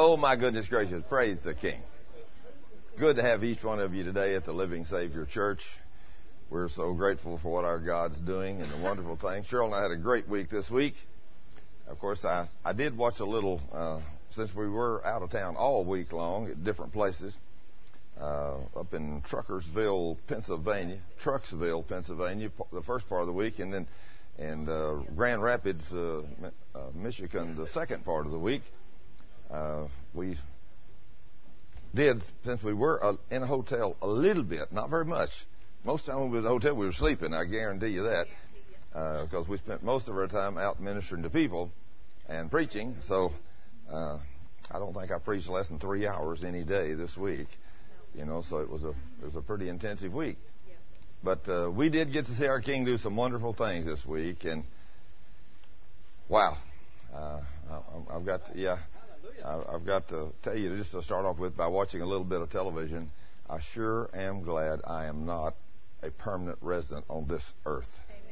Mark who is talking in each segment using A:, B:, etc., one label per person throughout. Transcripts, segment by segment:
A: Oh, my goodness gracious. Praise the King. Good to have each one of you today at the Living Savior Church. We're so grateful for what our God's doing and the wonderful things. Cheryl and I had a great week this week. Of course, I did watch a little, since we were out of town all week long at different places, up in Truckersville, Pennsylvania, the first part of the week, and then in Grand Rapids, Michigan, the second part of the week. We did, since we were in a hotel a little bit, not very much. Most of the time when we were in a hotel, we were sleeping, I guarantee you that, because we spent most of our time out ministering to people and preaching. So I don't think I preached less than 3 hours any day this week, so it was a pretty intensive week. But we did get to see our King do some wonderful things this week, and wow, I've got to tell you, just to start off with, by watching a little bit of television, I sure am glad I am not a permanent resident on this earth.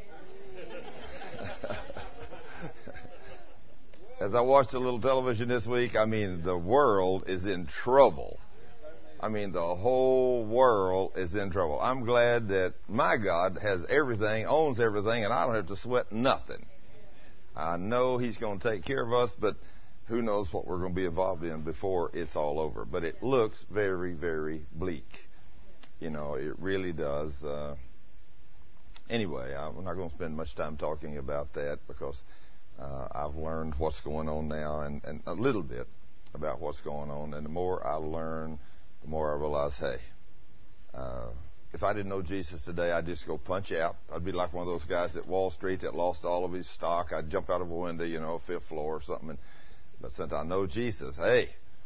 A: As I watched a little television this week, the world is in trouble. The whole world is in trouble. I'm glad that my God has everything, owns everything, and I don't have to sweat nothing. I know He's going to take care of us, but who knows what we're going to be involved in before it's all over. But it looks very, very bleak. It really does. Anyway, I'm not going to spend much time talking about that, because I've learned what's going on now, and a little bit about what's going on. And the more I learn, the more I realize, hey, if I didn't know Jesus today, I'd just go punch out. I'd be like one of those guys at Wall Street that lost all of his stock. I'd jump out of a window, fifth floor or something. But since I know Jesus, hey,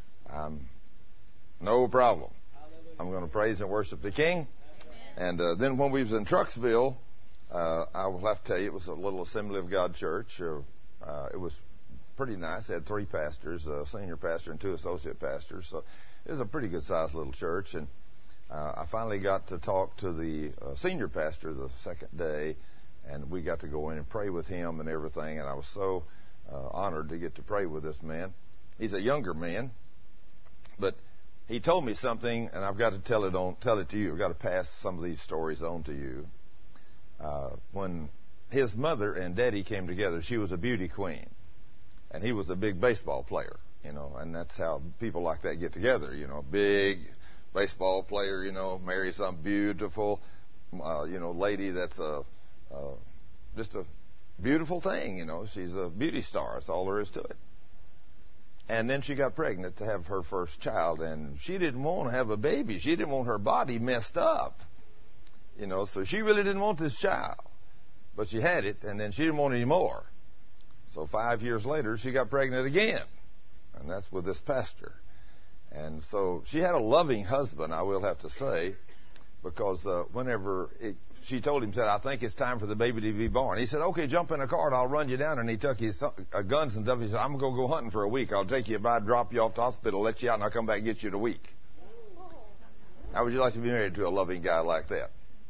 A: no problem. I'm going to praise and worship the King. And then when we was in Trucksville, I will have to tell you, it was a little Assembly of God church. It was pretty nice. They had 3 pastors, a senior pastor and 2 associate pastors. So it was a pretty good-sized little church. And I finally got to talk to the senior pastor the second day, and we got to go in and pray with him and everything. And I was so honored to get to pray with this man. He's a younger man, but he told me something, and I've got to tell it to you. I've got to pass some of these stories on to you. When his mother and daddy came together, she was a beauty queen, and he was a big baseball player, and that's how people like that get together, big baseball player, marry some beautiful, lady that's just a beautiful thing, she's a beauty star. That's all there is to it. And then she got pregnant to have her first child, and she didn't want to have a baby. She didn't want her body messed up, so she really didn't want this child. But she had it, and then she didn't want any more. So 5 years later, she got pregnant again, and that's with this pastor. And so she had a loving husband, I will have to say, because she told him, said, I think it's time for the baby to be born. He said, okay, jump in a car and I'll run you down. And he took his guns and stuff. He said, I'm going to go hunting for a week. I'll take you by, drop you off to the hospital, let you out, and I'll come back and get you in a week. How would you like to be married to a loving guy like that?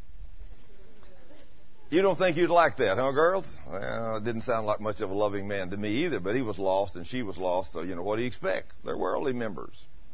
A: You don't think you'd like that, huh, girls? Well, it didn't sound like much of a loving man to me either, but he was lost and she was lost, so what do you expect? They're worldly members.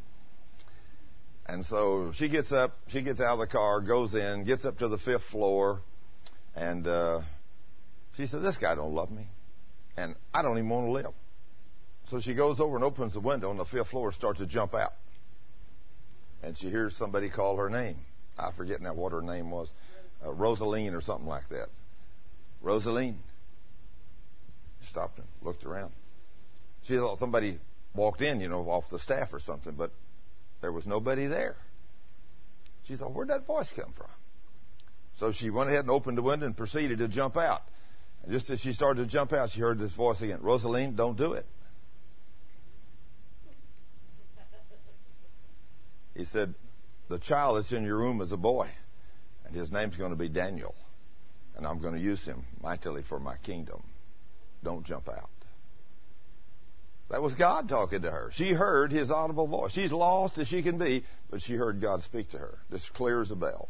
A: And so she gets out of the car, goes in, gets up to the 5th floor, and she said, this guy don't love me, and I don't even want to live. So she goes over and opens the window on the 5th floor and starts to jump out. And she hears somebody call her name. I forget now what her name was. Rosaline or something like that. Rosaline. She stopped and looked around. She thought somebody walked in, off the staff or something, but there was nobody there. She thought, where'd that voice come from? So she went ahead and opened the window and proceeded to jump out. And just as she started to jump out, she heard this voice again, Rosaline, don't do it. He said, the child that's in your room is a boy, and his name's going to be Daniel, and I'm going to use him mightily for my kingdom. Don't jump out. That was God talking to her. She heard His audible voice. She's lost as she can be, but she heard God speak to her, just clear as a bell.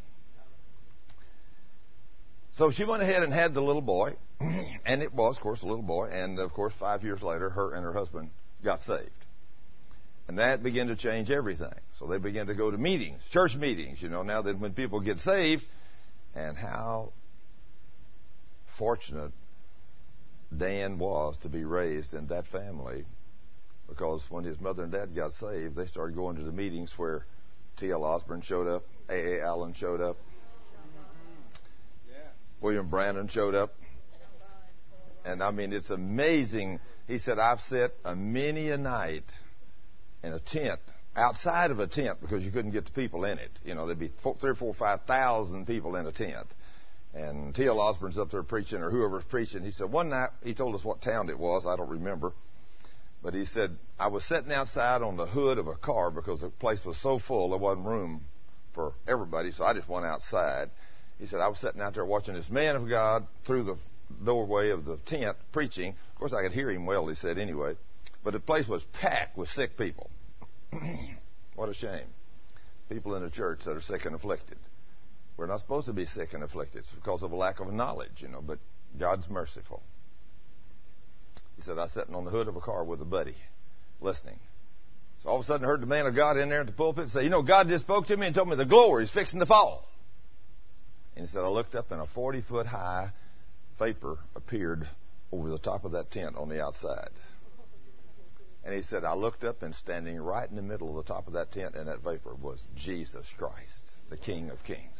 A: So she went ahead and had the little boy, and it was, of course, a little boy, and, of course, 5 years later, her and her husband got saved. And that began to change everything. So they began to go to meetings, church meetings, now that when people get saved. And how fortunate Dan was to be raised in that family, because when his mother and dad got saved, they started going to the meetings where T.L. Osborne showed up, A.A. Allen showed up, William Branham showed up. And I mean, it's amazing. He said, I've sat many a night in a tent, outside of a tent, because you couldn't get the people in it. There'd be 3,000, 4,000, 5,000 people in a tent. And T.L. Osborne's up there preaching, or whoever's preaching. He said one night, he told us what town it was. I don't remember. But he said, I was sitting outside on the hood of a car because the place was so full, there wasn't room for everybody, so I just went outside. He said, I was sitting out there watching this man of God through the doorway of the tent preaching. Of course, I could hear him well, he said, anyway. But the place was packed with sick people. What a shame. People in the church that are sick and afflicted. We're not supposed to be sick and afflicted. It's because of a lack of knowledge, but God's merciful. He said, I was sitting on the hood of a car with a buddy, listening. So all of a sudden I heard the man of God in there at the pulpit say, God just spoke to me and told me the glory is fixing to fall. And he said, I looked up and a 40-foot high vapor appeared over the top of that tent on the outside. And he said, I looked up, and standing right in the middle of the top of that tent and that vapor was Jesus Christ, the King of Kings.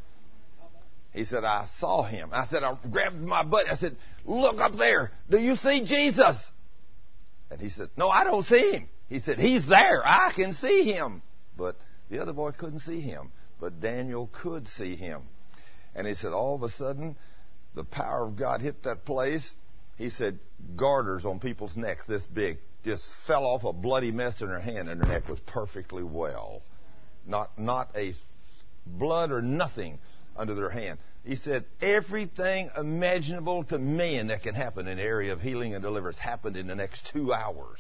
A: He said, I saw him. I said, I grabbed my buddy. I said, look up there. Do you see Jesus? And he said, no, I don't see him. He said, he's there. I can see him. But the other boy couldn't see him. But Daniel could see him. And he said, all of a sudden, the power of God hit that place. He said, garters on people's necks this big just fell off, a bloody mess in her hand, and her neck was perfectly well. Not a blood or nothing under their hand. He said, everything imaginable to man that can happen in the area of healing and deliverance happened in the next 2 hours.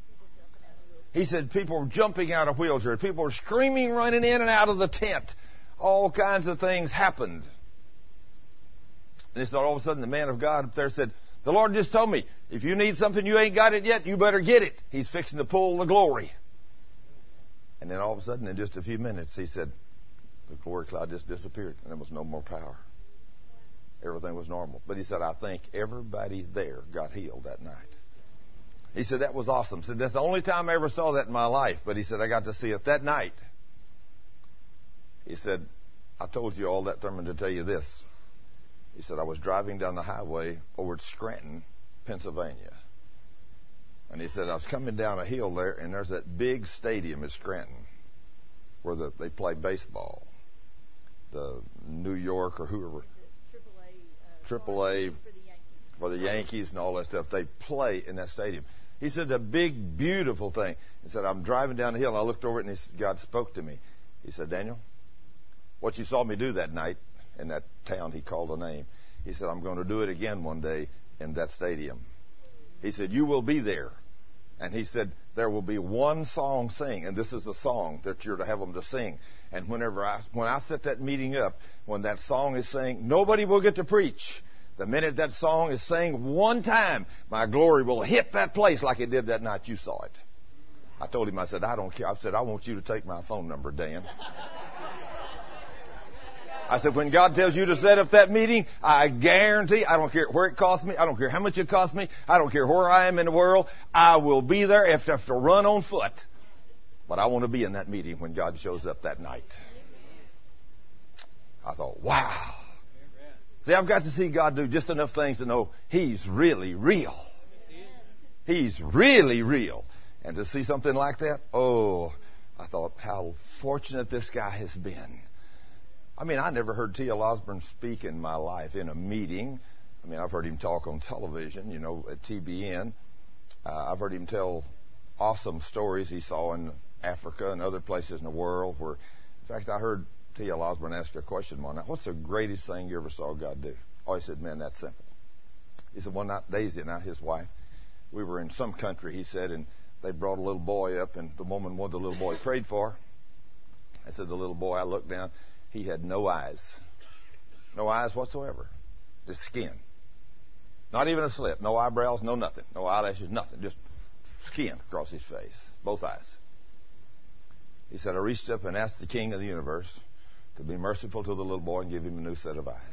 A: He said people were jumping out of wheelchairs. People were screaming, running in and out of the tent. All kinds of things happened. And he said, all of a sudden, the man of God up there said, the Lord just told me, if you need something, you ain't got it yet, you better get it. He's fixing to pull the glory. And then all of a sudden, in just a few minutes, he said, the glory cloud just disappeared, and there was no more power. Everything was normal. But he said, I think everybody there got healed that night. He said, that was awesome. He said, that's the only time I ever saw that in my life. But he said, I got to see it that night. He said, I told you all that, Thurman, to tell you this. He said, I was driving down the highway over to Scranton, Pennsylvania. And he said, I was coming down a hill there, and there's that big stadium at Scranton where they play baseball. The New York or whoever. AAA for the Yankees and all that stuff. They play in that stadium. He said, the big, beautiful thing. He said, I'm driving down the hill, and I looked over it, and God spoke to me. He said, Daniel, what you saw me do that night in that town, he called a name. He said, I'm going to do it again one day in that stadium. He said, you will be there. And he said, there will be one song sing, and this is the song that you're to have them to sing. And when I set that meeting up, when that song is sang, nobody will get to preach. The minute that song is sang one time, my glory will hit that place like it did that night you saw it. I told him, I said, I don't care. I said, I want you to take my phone number, Dan. I said, when God tells you to set up that meeting, I guarantee, I don't care where it costs me, I don't care how much it costs me, I don't care where I am in the world, I will be there if I have to run on foot. But I want to be in that meeting when God shows up that night. I thought, wow. See, I've got to see God do just enough things to know He's really real. He's really real. And to see something like that, oh, I thought, how fortunate this guy has been. I mean, I never heard T.L. Osborne speak in my life in a meeting. I mean, I've heard him talk on television, at TBN. I've heard him tell awesome stories he saw in Africa and other places in the world where, in fact, I heard T.L. Osborne ask a question one night, what's the greatest thing you ever saw God do? Oh, he said, man, that's simple. He said, one night, Daisy and I, his wife, we were in some country, he said, and they brought a little boy up, and the woman wanted the little boy prayed for. I said, the little boy, I looked down, he had no eyes. No eyes whatsoever. Just skin. Not even a slit. No eyebrows, no nothing. No eyelashes, nothing. Just skin across his face. Both eyes. He said, I reached up and asked the King of the universe to be merciful to the little boy and give him a new set of eyes.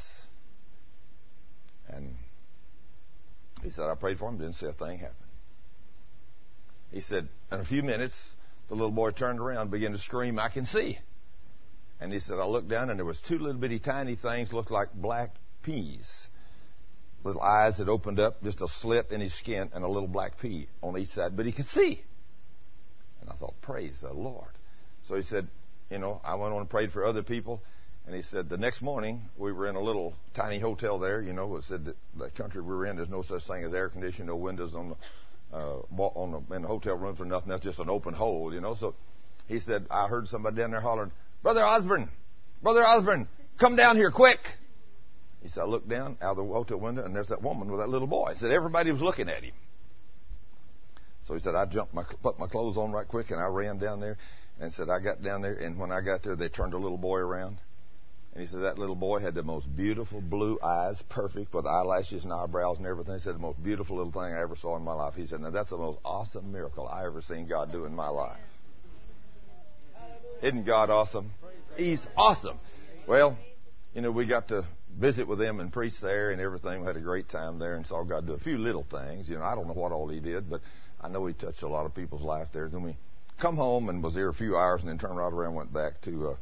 A: And he said, I prayed for him, didn't see a thing happen. He said, in a few minutes, the little boy turned around and began to scream, I can see. And he said, I looked down and there was two little bitty tiny things looked like black peas. Little eyes that opened up, just a slit in his skin and a little black pea on each side, but he could see. And I thought, praise the Lord. So he said, I went on and prayed for other people. And he said, the next morning, we were in a little tiny hotel there. It said that the country we were in, there's no such thing as air conditioning, no windows in the hotel room for nothing. That's just an open hole, So he said, I heard somebody down there hollering, Brother Osborne, come down here quick. He said, I looked down out of the hotel window, and there's that woman with that little boy. He said, everybody was looking at him. So he said, I put my clothes on right quick, and I ran down there. And said, I got down there, and when I got there, they turned a little boy around. And he said, that little boy had the most beautiful blue eyes, perfect, with eyelashes and eyebrows and everything. He said, the most beautiful little thing I ever saw in my life. He said, now that's the most awesome miracle I ever seen God do in my life. Isn't God awesome? He's awesome. Well, we got to visit with him and preach there and everything. We had a great time there and saw God do a few little things. I don't know what all he did, but I know he touched a lot of people's life there. Then we come home and was there a few hours and then turned right around and went back to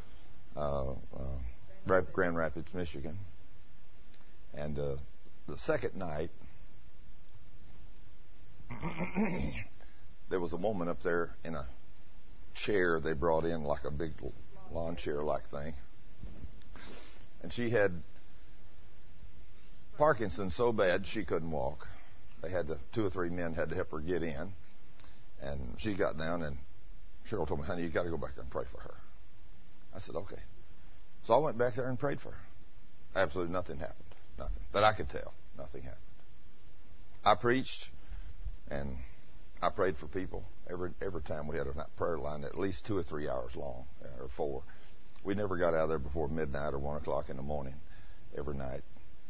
A: Grand Rapids, Michigan. And the second night, there was a woman up there in a chair they brought in, like a big lawn chair-like thing. And she had Parkinson's so bad she couldn't walk. They had two or three men had to help her get in. And she got down, and Cheryl told me, honey, you got to go back there and pray for her. I said, okay. So I went back there and prayed for her. Absolutely nothing happened. Nothing. That I could tell. Nothing happened. I preached, and I prayed for people. Every time we had a prayer line at least 2 or 3 hours long, or 4. We never got out of there before midnight or 1 o'clock in the morning every night.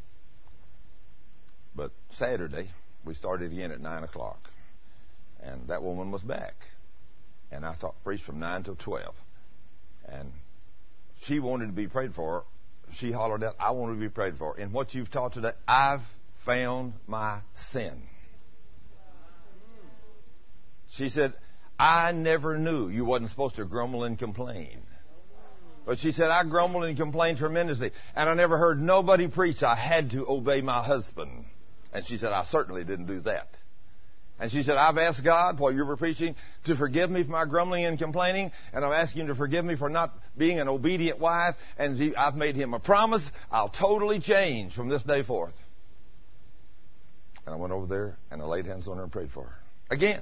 A: But Saturday, we started again at 9 o'clock. And that woman was back. And I preached from 9 till 12. And she wanted to be prayed for. She hollered out, I want to be prayed for. In what you've taught today, I've found my sin. She said, I never knew you wasn't supposed to grumble and complain. But she said, I grumbled and complained tremendously. And I never heard nobody preach I had to obey my husband. And she said, I certainly didn't do that. And she said, I've asked God, while you were preaching, to forgive me for my grumbling and complaining, and I'm asking Him to forgive me for not being an obedient wife, and I've made Him a promise, I'll totally change from this day forth. And I went over there, and I laid hands on her and prayed for her. Again.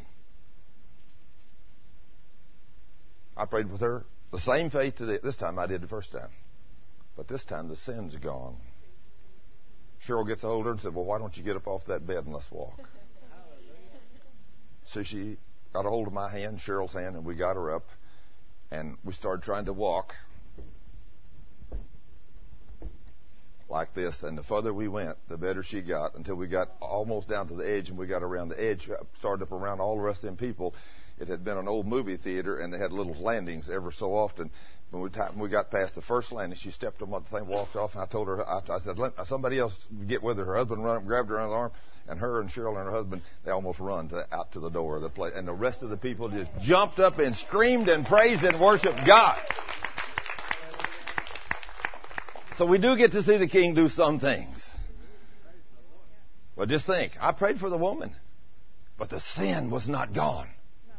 A: I prayed with her the same faith this time I did the first time. But this time the sin's gone. Cheryl gets a hold of her and said, well, why don't you get up off that bed and let's walk? So she got a hold of my hand, Cheryl's hand, and we got her up, and we started trying to walk like this. And the further we went, the better she got, until we got almost down to the edge, and we got around the edge, started up around all the rest of them people. It had been an old movie theater, and they had little landings ever so often. When we got past the first landing, she stepped on the thing, walked off, and I told her, I said, let somebody else get with her. Her husband ran up, grabbed her under the arm, and her and Cheryl and her husband, they almost run out to the door of the place. And the rest of the people just jumped up and screamed and praised and worshiped God. So we do get to see the King do some things. Well, just think, I prayed for the woman, but the sin was not gone.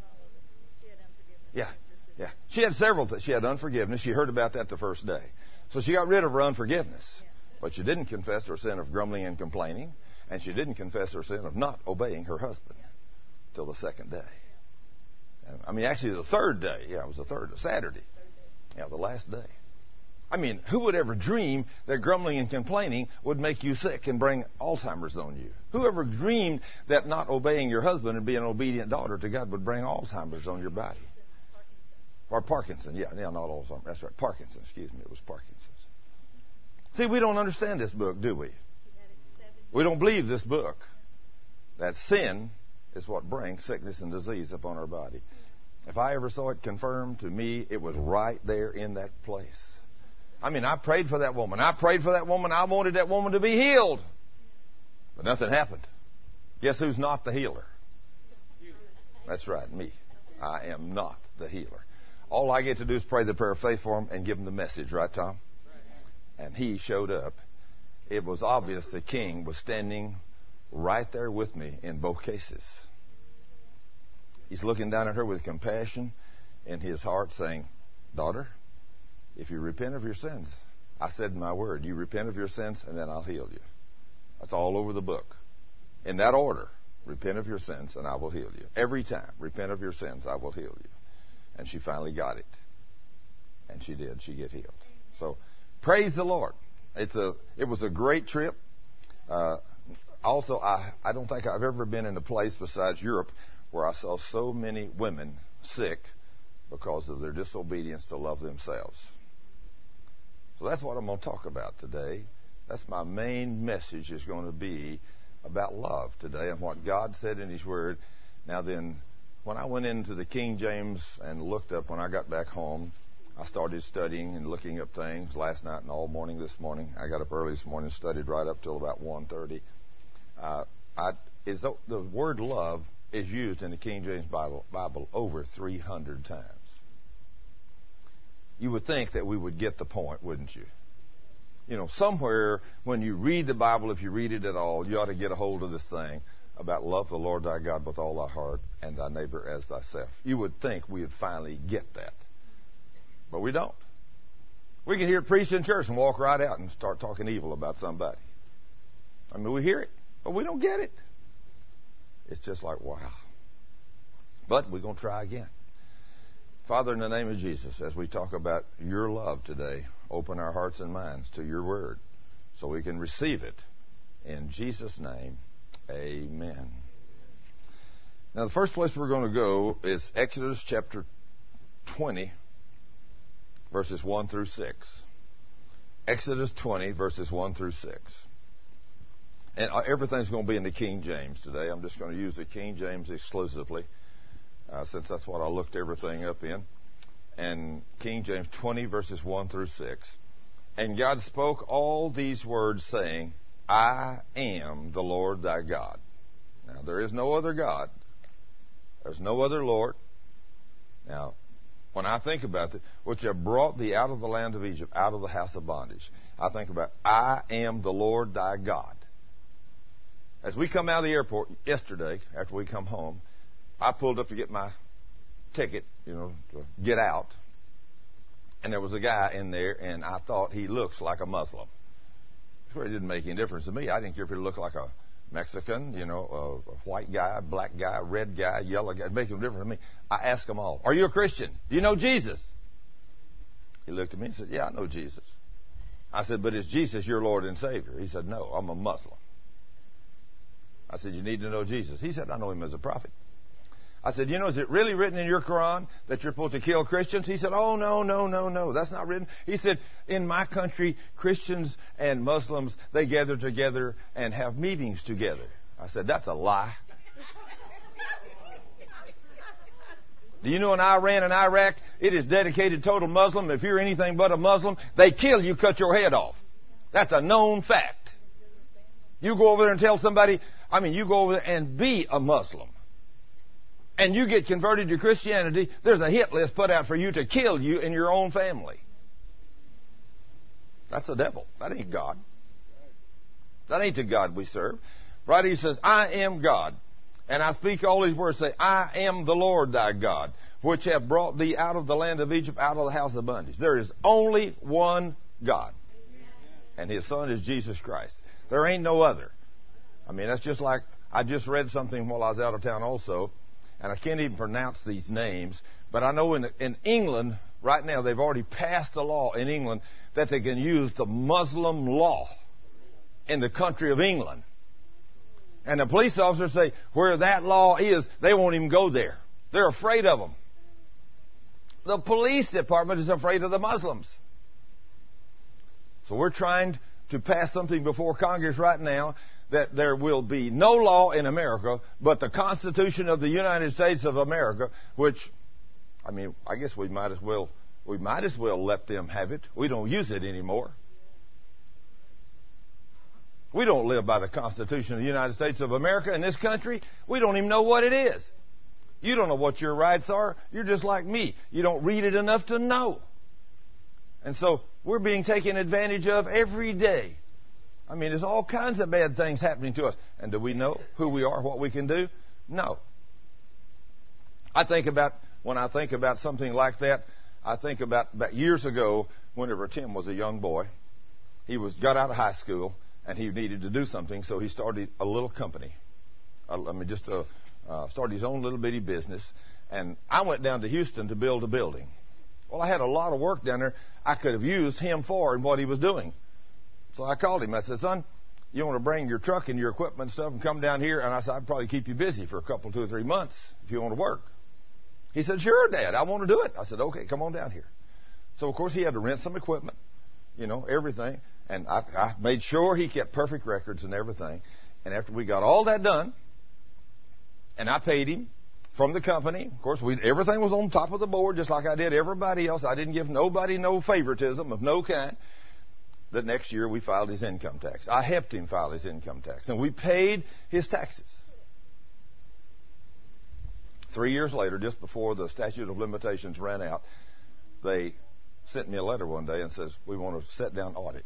A: Yeah. She had several things. She had unforgiveness. She heard about that the first day. So she got rid of her unforgiveness. But she didn't confess her sin of grumbling and complaining. And she didn't confess her sin of not obeying her husband till the second day. And, actually the third day. Yeah, it was the third, Saturday. Yeah, the last day. Who would ever dream that grumbling and complaining would make you sick and bring Alzheimer's on you? Who ever dreamed that not obeying your husband and being an obedient daughter to God would bring Alzheimer's on your body? Or Parkinson's. Yeah, not Alzheimer's. That's right. Parkinson's, excuse me. It was Parkinson's. See, we don't understand this book, do we? We don't believe this book. That sin is what brings sickness and disease upon our body. If I ever saw it confirmed, to me, it was right there in that place. I mean, I prayed for that woman. I prayed for that woman. I wanted that woman to be healed. But nothing happened. Guess who's not the healer? That's right, me. I am not the healer. All I get to do is pray the prayer of faith for him and give him the message, right, Tom? And he showed up. It was obvious the king was standing right there with me in both cases. He's looking down at her with compassion in his heart, saying, daughter, if you repent of your sins, I said in my word, you repent of your sins and then I'll heal you. That's all over the book. In that order, repent of your sins and I will heal you. Every time, repent of your sins, I will heal you. And she finally got it. And she did. She get healed. So, praise the Lord. It was a great trip. Also, I don't think I've ever been in a place besides Europe where I saw so many women sick because of their disobedience to love themselves. So that's what I'm going to talk about today. That's my main message, is going to be about love today and what God said in His Word. Now then, when I went into the King James and looked up, when I got back home, I started studying and looking up things last night and all morning this morning. I got up early this morning and studied right up till about 1:30. The word love is used in the King James Bible over 300 times. You would think that we would get the point, wouldn't you? You know, somewhere when you read the Bible, if you read it at all, you ought to get a hold of this thing about love the Lord thy God with all thy heart and thy neighbor as thyself. You would think we would finally get that. But we don't. We can hear it preached in church and walk right out and start talking evil about somebody. I mean, we hear it, but we don't get it. It's just like, wow. But we're going to try again. Father, in the name of Jesus, as we talk about your love today, open our hearts and minds to your word so we can receive it. In Jesus' name, amen. Now, the first place we're going to go is Exodus chapter 20, verses 1 through 6. Exodus 20, verses 1 through 6. And everything's going to be in the King James today. I'm just going to use the King James exclusively, since that's what I looked everything up in. And King James 20, verses 1 through 6. And God spoke all these words, saying, I am the Lord thy God. Now, there is no other God. There's no other Lord. Now, when I think about it, which have brought thee out of the land of Egypt, out of the house of bondage, I think about, I am the Lord thy God. As we come out of the airport yesterday, after we come home, I pulled up to get my ticket, to get out. And there was a guy in there, and I thought he looks like a Muslim. Sure, it didn't make any difference to me. I didn't care if he looked like a Mexican, a white guy, black guy, red guy, yellow guy. It made no difference to me. I asked them all, are you a Christian? Do you know Jesus? He looked at me and said, yeah, I know Jesus. I said, but is Jesus your Lord and Savior? He said, no, I'm a Muslim. I said, you need to know Jesus. He said, I know him as a prophet. I said, is it really written in your Quran that you're supposed to kill Christians? He said, oh, no. That's not written. He said, in my country, Christians and Muslims, they gather together and have meetings together. I said, that's a lie. Do you know in Iran and Iraq, it is dedicated total Muslim. If you're anything but a Muslim, they kill you, cut your head off. That's a known fact. You go over there and tell somebody, you go over there and be a Muslim, and you get converted to Christianity, there's a hit list put out for you to kill you in your own family. That's the devil. That ain't God. That ain't the God we serve. Right? He says, I am God, and I speak all these words, say, I am the Lord thy God, which have brought thee out of the land of Egypt, out of the house of bondage. There is only one God, and his Son is Jesus Christ. There ain't no other. That's just like, I just read something while I was out of town also, and I can't even pronounce these names, but I know in England, right now, they've already passed a law in England that they can use the Muslim law in the country of England. And the police officers say, where that law is, they won't even go there. They're afraid of them. The police department is afraid of the Muslims. So we're trying to pass something before Congress right now that there will be no law in America but the Constitution of the United States of America, which I mean, I guess we might as well let them have it. We don't use it anymore. We don't live by the Constitution of the United States of America in this country. We don't even know what it is. You don't know what your rights are. You're just like me. You don't read it enough to know. And so we're being taken advantage of every day. I mean, there's all kinds of bad things happening to us. And do we know who we are, what we can do? No. When I think about something like that, I think about years ago, whenever Tim was a young boy. He got out of high school, and he needed to do something, so he started a little company. Started his own little bitty business. And I went down to Houston to build a building. Well, I had a lot of work down there I could have used him for and what he was doing. So I called him. I said, son, you want to bring your truck and your equipment and stuff and come down here? And I said, I'd probably keep you busy for a couple, 2 or 3 months if you want to work. He said, sure, Dad, I want to do it. I said, okay, come on down here. So, of course, he had to rent some equipment, everything. And I made sure he kept perfect records and everything. And after we got all that done, and I paid him from the company, of course, everything was on top of the board, just like I did everybody else. I didn't give nobody no favoritism of no kind. The next year, we filed his income tax. I helped him file his income tax, and we paid his taxes. 3 years later, just before the statute of limitations ran out, they sent me a letter one day and says, we want to set down audit.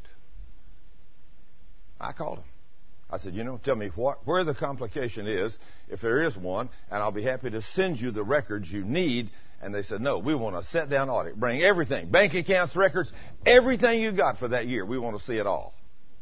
A: I called him. I said, tell me where the complication is, if there is one, and I'll be happy to send you the records you need. And they said, no, we want to set down audit. Bring everything, bank accounts, records, everything you got for that year. We want to see it all.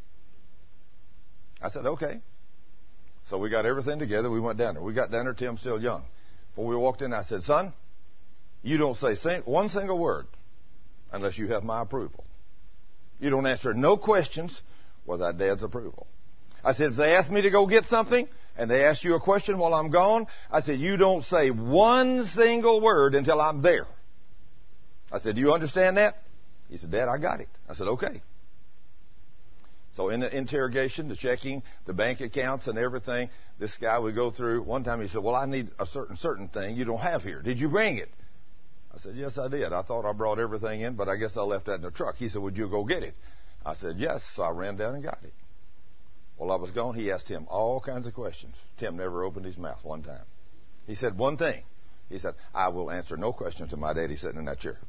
A: I said, okay. So we got everything together. We went down there. We got down there. Tim's still young. Before we walked in, I said, son, you don't say one single word unless you have my approval. You don't answer no questions without Dad's approval. I said, if they ask me to go get something and they ask you a question while I'm gone, I said, you don't say one single word until I'm there. I said, do you understand that? He said, Dad, I got it. I said, okay. So in the interrogation, the checking, the bank accounts and everything, this guy would go through. One time he said, well, I need a certain thing you don't have here. Did you bring it? I said, yes, I did. I thought I brought everything in, but I guess I left that in the truck. He said, would you go get it? I said, yes. So I ran down and got it. While I was gone, he asked Tim all kinds of questions. Tim never opened his mouth one time. He said one thing. He said, I will answer no questions to my daddy sitting in that chair.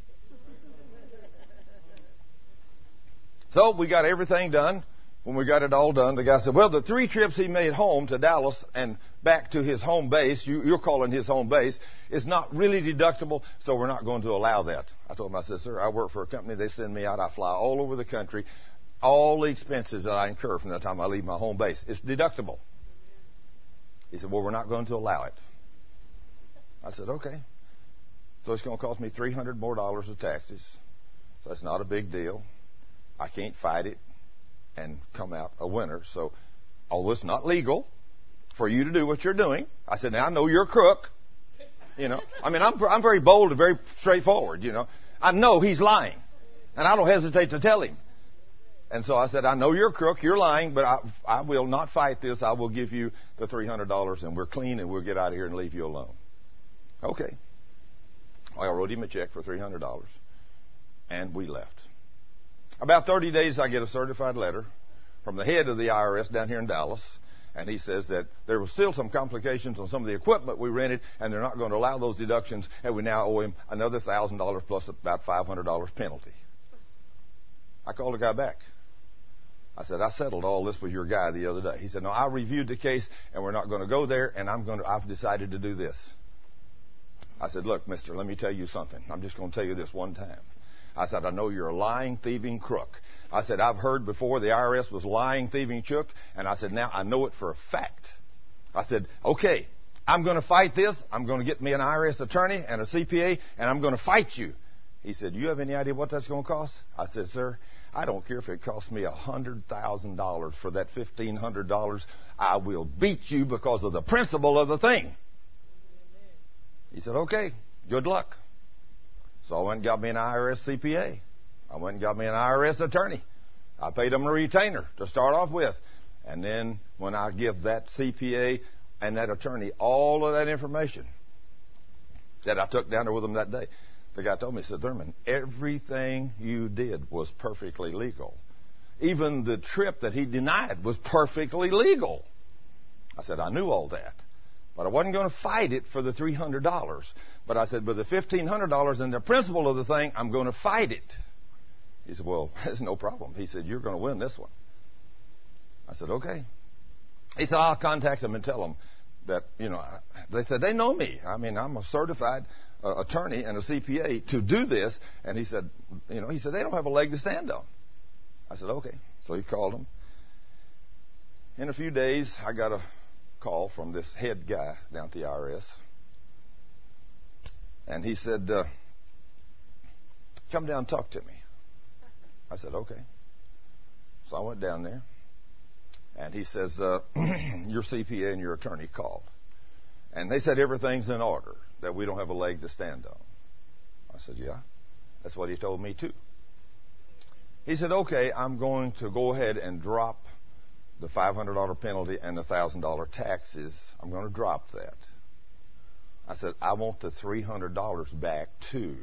A: So we got everything done. When we got it all done, the guy said, well, the 3 trips he made home to Dallas and back to his home base, you're calling his home base, is not really deductible, so we're not going to allow that. I told him, I said, sir, I work for a company. They send me out. I fly all over the country. All the expenses that I incur from the time I leave my home base, it's deductible. He said, well, we're not going to allow it. I said, okay. So it's going to cost me $300 more of taxes. So that's not a big deal. I can't fight it and come out a winner. So, although it's not legal for you to do what you're doing, I said, now I know you're a crook. I mean, I'm very bold and very straightforward, I know he's lying. And I don't hesitate to tell him. And so I said, I know you're a crook, you're lying, but I will not fight this. I will give you the $300 and we're clean and we'll get out of here and leave you alone. Okay. I wrote him a check for $300 and we left. About 30 days, I get a certified letter from the head of the IRS down here in Dallas. And he says that there were still some complications on some of the equipment we rented, and they're not going to allow those deductions, and we now owe him another $1,000 plus about $500 penalty. I called the guy back. I said, I settled all this with your guy the other day. He said, no, I reviewed the case, and we're not going to go there, and I've decided to do this. I said, look, mister, let me tell you something. I'm just going to tell you this one time. I said, I know you're a lying, thieving crook. I said, I've heard before the IRS was lying, thieving crook, and I said, now I know it for a fact. I said, okay, I'm going to fight this. I'm going to get me an IRS attorney and a CPA, and I'm going to fight you. He said, do you have any idea what that's going to cost? I said, sir, I don't care if it costs me $100,000 for that $1,500. I will beat you because of the principle of the thing. He said, okay, good luck. So I went and got me an IRS CPA. I went and got me an IRS attorney. I paid them a retainer to start off with. And then when I give that CPA and that attorney all of that information, that I took down there with him that day. The guy told me, he said, Thurman, everything you did was perfectly legal. Even the trip that he denied was perfectly legal. I said, I knew all that. But I wasn't going to fight it for the $300. But I said, with the $1,500 and the principle of the thing, I'm going to fight it. He said, well, there's no problem. He said, you're going to win this one. I said, okay. He said, I'll contact them and tell them that, they said, they know me. I mean, I'm a certified attorney and a CPA to do this. And he said, they don't have a leg to stand on. I said, okay. So he called them. In a few days, I got a call from this head guy down at the IRS. And he said, come down and talk to me. I said, okay. So I went down there. And he says, your CPA and your attorney called. And they said everything's in order, that we don't have a leg to stand on. I said, yeah. That's what he told me, too. He said, okay, I'm going to go ahead and drop the $500 penalty and the $1,000 taxes. I'm going to drop that. I said, I want the $300 back, too.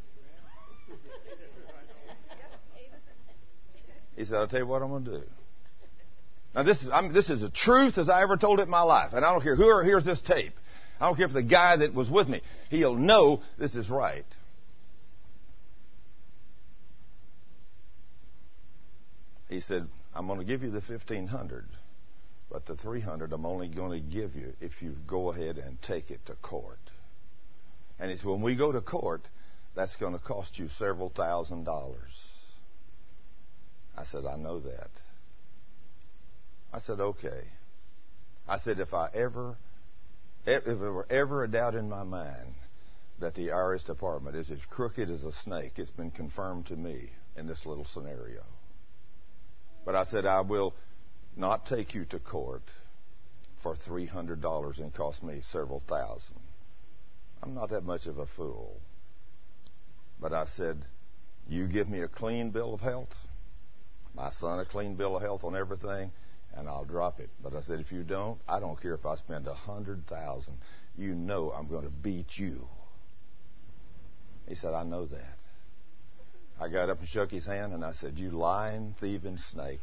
A: He said, I'll tell you what I'm going to do. Now, this is the truth as I ever told it in my life. And I don't care who hears this tape. I don't care if the guy that was with me, he'll know this is right. He said, I'm going to give you the $1,500, but the $300 I'm only going to give you if you go ahead and take it to court. And he said, when we go to court, that's going to cost you several $1,000s. I said, I know that. I said, okay. I said, if there were ever a doubt in my mind that the IRS department is as crooked as a snake, it's been confirmed to me in this little scenario. But I said, I will not take you to court for $300 and cost me several thousand. I'm not that much of a fool. But I said, you give me a clean bill of health, my son a clean bill of health on everything, and I'll drop it. But I said, if you don't, I don't care if I spend $100,000. You know I'm going to beat you. He said, I know that. I got up and shook his hand, and I said, you lying, thieving snake.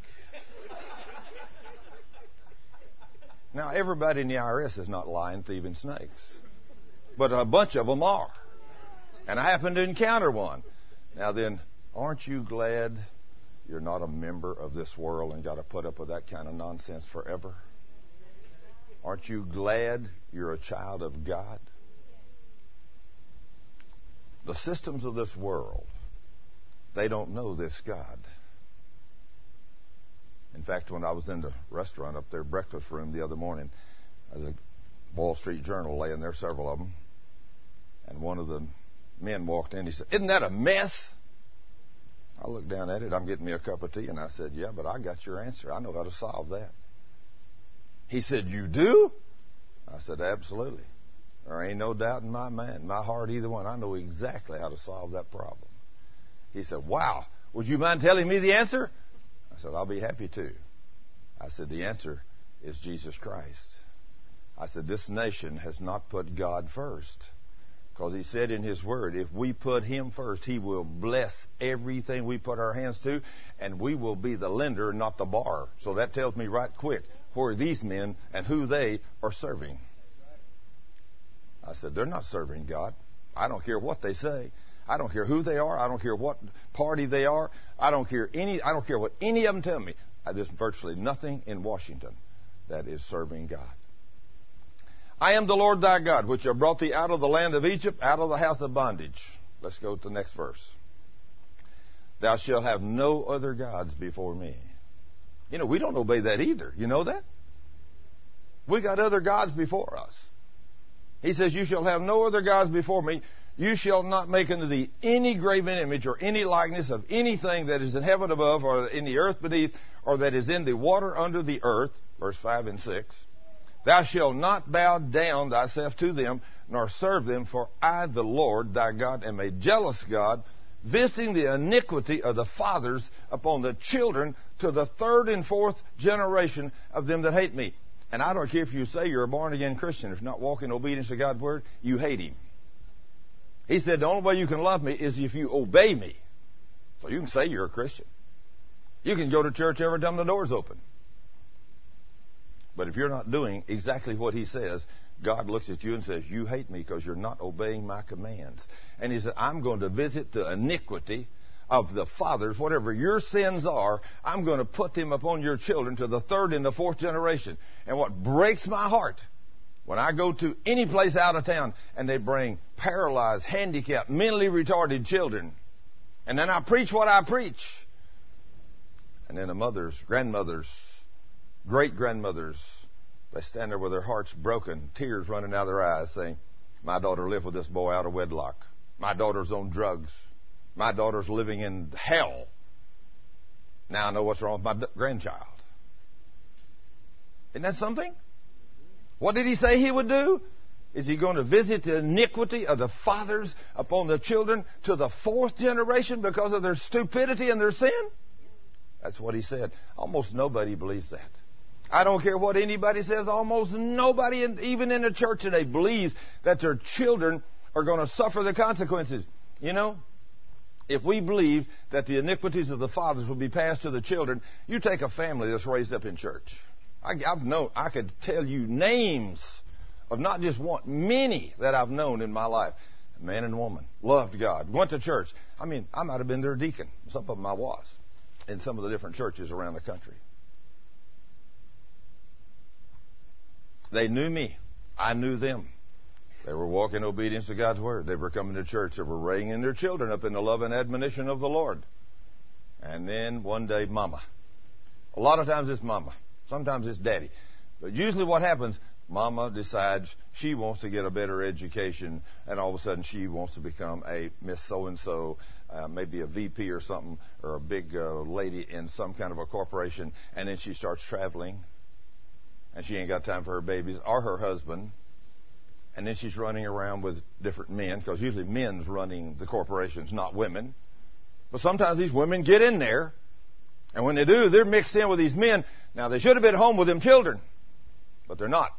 A: Now, everybody in the IRS is not lying, thieving snakes. But a bunch of them are. And I happened to encounter one. Now then, aren't you glad you're not a member of this world and got to put up with that kind of nonsense forever? Aren't you glad you're a child of God? The systems of this world, they don't know this God. In fact, when I was in the restaurant up there, breakfast room the other morning, there's a Wall Street Journal laying there, several of them. And one of the men walked in. He said, isn't that a mess? I looked down at it. I'm getting me a cup of tea. And I said, yeah, but I got your answer. I know how to solve that. He said, you do? I said, absolutely. There ain't no doubt in my mind, my heart, either one. I know exactly how to solve that problem. He said, wow, would you mind telling me the answer? I said, I'll be happy to. I said, the answer is Jesus Christ. I said, this nation has not put God first. Because he said in his word, if we put him first, he will bless everything we put our hands to, and we will be the lender, not the borrower. So that tells me right quick where these men and who they are serving. I said, they're not serving God. I don't care what they say. I don't care who they are. I don't care what party they are. I don't care what any of them tell me. There's virtually nothing in Washington that is serving God. I am the Lord thy God, which have brought thee out of the land of Egypt, out of the house of bondage. Let's go to the next verse. Thou shalt have no other gods before me. You know, we don't obey that either. You know that? We got other gods before us. He says, you shall have no other gods before me. You shall not make unto thee any graven image or any likeness of anything that is in heaven above or in the earth beneath or that is in the water under the earth. Verse 5 and 6. Thou shalt not bow down thyself to them, nor serve them, for I, the Lord thy God, am a jealous God, visiting the iniquity of the fathers upon the children to the third and fourth generation of them that hate me. And I don't care if you say you're a born-again Christian. If not walking in obedience to God's word, you hate him. He said, the only way you can love me is if you obey me. So you can say you're a Christian. You can go to church every time the door's open. But if you're not doing exactly what he says, God looks at you and says, you hate me because you're not obeying my commands. And he said, I'm going to visit the iniquity of the fathers, whatever your sins are, I'm going to put them upon your children to the third and the fourth generation. And what breaks my heart, when I go to any place out of town and they bring paralyzed, handicapped, mentally retarded children, and then I preach what I preach, and then the mothers, grandmothers, great-grandmothers, they stand there with their hearts broken, tears running out of their eyes, saying, my daughter lived with this boy out of wedlock. My daughter's on drugs. My daughter's living in hell. Now I know what's wrong with my grandchild. Isn't that something? What did he say he would do? Is he going to visit the iniquity of the fathers upon the children to the fourth generation because of their stupidity and their sin? That's what he said. Almost nobody believes that. I don't care what anybody says. Almost nobody, even in the church today, believes that their children are going to suffer the consequences. You know, if we believe that the iniquities of the fathers will be passed to the children, you take a family that's raised up in church. I could tell you names of not just one, many that I've known in my life. A man and woman, loved God, went to church. I mean, I might have been their deacon. Some of them I was in some of the different churches around the country. They knew me. I knew them. They were walking in obedience to God's Word. They were coming to church. They were raising their children up in the love and admonition of the Lord. And then one day, Mama. A lot of times it's Mama. Sometimes it's Daddy. But usually what happens, Mama decides she wants to get a better education, and all of a sudden she wants to become a Miss So-and-so, maybe a VP or something, or a big lady in some kind of a corporation, and then she starts traveling, and she ain't got time for her babies or her husband. And then she's running around with different men, because usually men's running the corporations, not women. But sometimes these women get in there, and when they do, they're mixed in with these men. Now, they should have been home with them children, but they're not.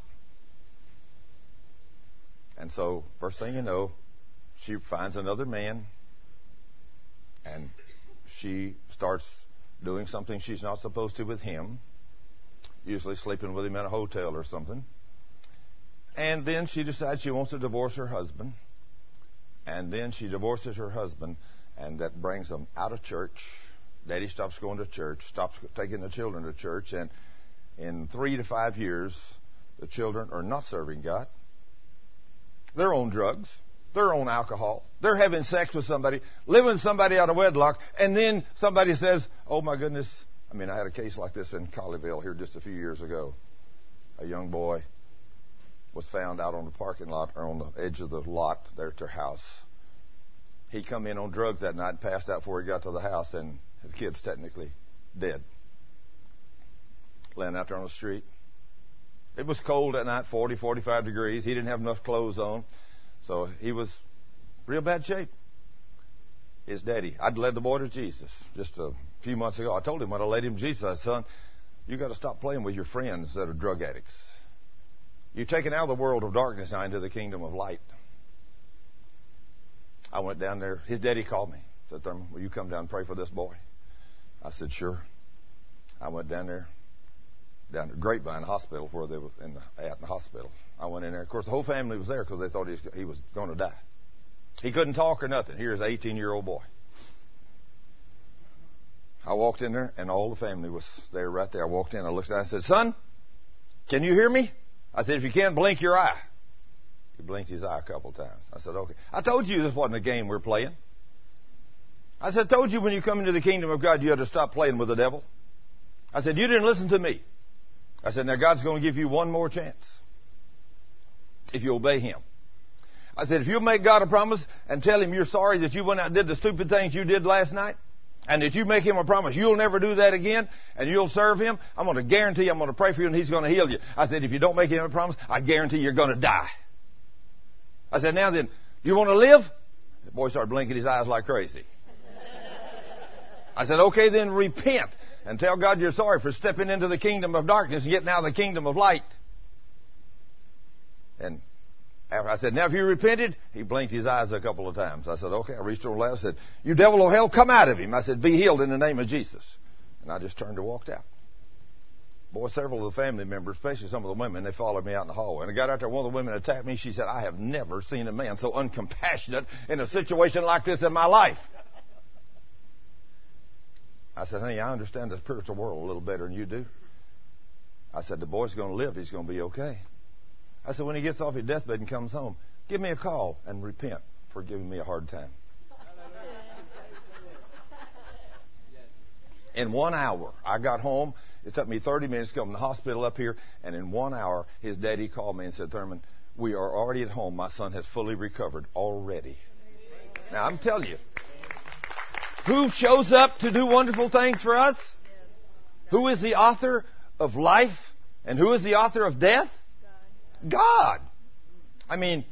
A: And so, first thing you know, she finds another man, and she starts doing something she's not supposed to with him, usually sleeping with him in a hotel or something. And then she decides she wants to divorce her husband. And then she divorces her husband, and that brings them out of church. Daddy stops going to church, stops taking the children to church, and in 3 to 5 years, the children are not serving God. They're on drugs. They're on alcohol. They're having sex with somebody, living with somebody out of wedlock, and then somebody says, oh my goodness. I mean, I had a case like this in Colleyville here just a few years ago. A young boy was found out on the parking lot, or on the edge of the lot there at their house. He come in on drugs that night and passed out before he got to the house, and his kid's technically dead. Laying out there on the street. It was cold that night, 40, 45 degrees. He didn't have enough clothes on, so he was real bad shape. His daddy, I'd led the boy to Jesus just a few months ago. I told him when I led him to Jesus, I said, son, you got to stop playing with your friends that are drug addicts. You're taken out of the world of darkness now into the kingdom of light. I went down there. His daddy called me. Said, Thurman, will you come down and pray for this boy? I said, sure. I went down to Grapevine Hospital, where they were at the hospital. I went in there. Of course, the whole family was there because they thought he was going to die. He couldn't talk or nothing. Here's an 18-year-old boy. I walked in there, and all the family was there right there. I walked in. I looked at him. I said, son, can you hear me? I said, if you can, blink your eye. He blinked his eye a couple of times. I said, okay. I told you this wasn't a game we're playing. I said, I told you when you come into the kingdom of God, you had to stop playing with the devil. I said, you didn't listen to me. I said, now God's going to give you one more chance if you obey Him. I said, if you'll make God a promise and tell Him you're sorry that you went out and did the stupid things you did last night, and that you make Him a promise you'll never do that again, and you'll serve Him, I'm going to guarantee I'm going to pray for you and He's going to heal you. I said, if you don't make Him a promise, I guarantee you're going to die. I said, now then, do you want to live? The boy started blinking his eyes like crazy. I said, okay, then repent and tell God you're sorry for stepping into the kingdom of darkness and getting out of the kingdom of light. And After I said, now have you repented? He blinked his eyes a couple of times. I said, okay. I reached over and said, you devil of hell, come out of him. I said, be healed in the name of Jesus. And I just turned and walked out. Boy, several of the family members, especially some of the women, they followed me out in the hallway. And I got out there, one of the women attacked me. She said, I have never seen a man so uncompassionate in a situation like this in my life. I said, honey, I understand the spiritual world a little better than you do. I said, the boy's going to live. He's going to be okay. I said, when he gets off his deathbed and comes home, give me a call and repent for giving me a hard time. In 1 hour, I got home. It took me 30 minutes to come from the hospital up here. And in 1 hour, his daddy called me and said, Thurman, we are already at home. My son has fully recovered already. Now, I'm telling you, who shows up to do wonderful things for us? Who is the author of life? And who is the author of death? God. I mean,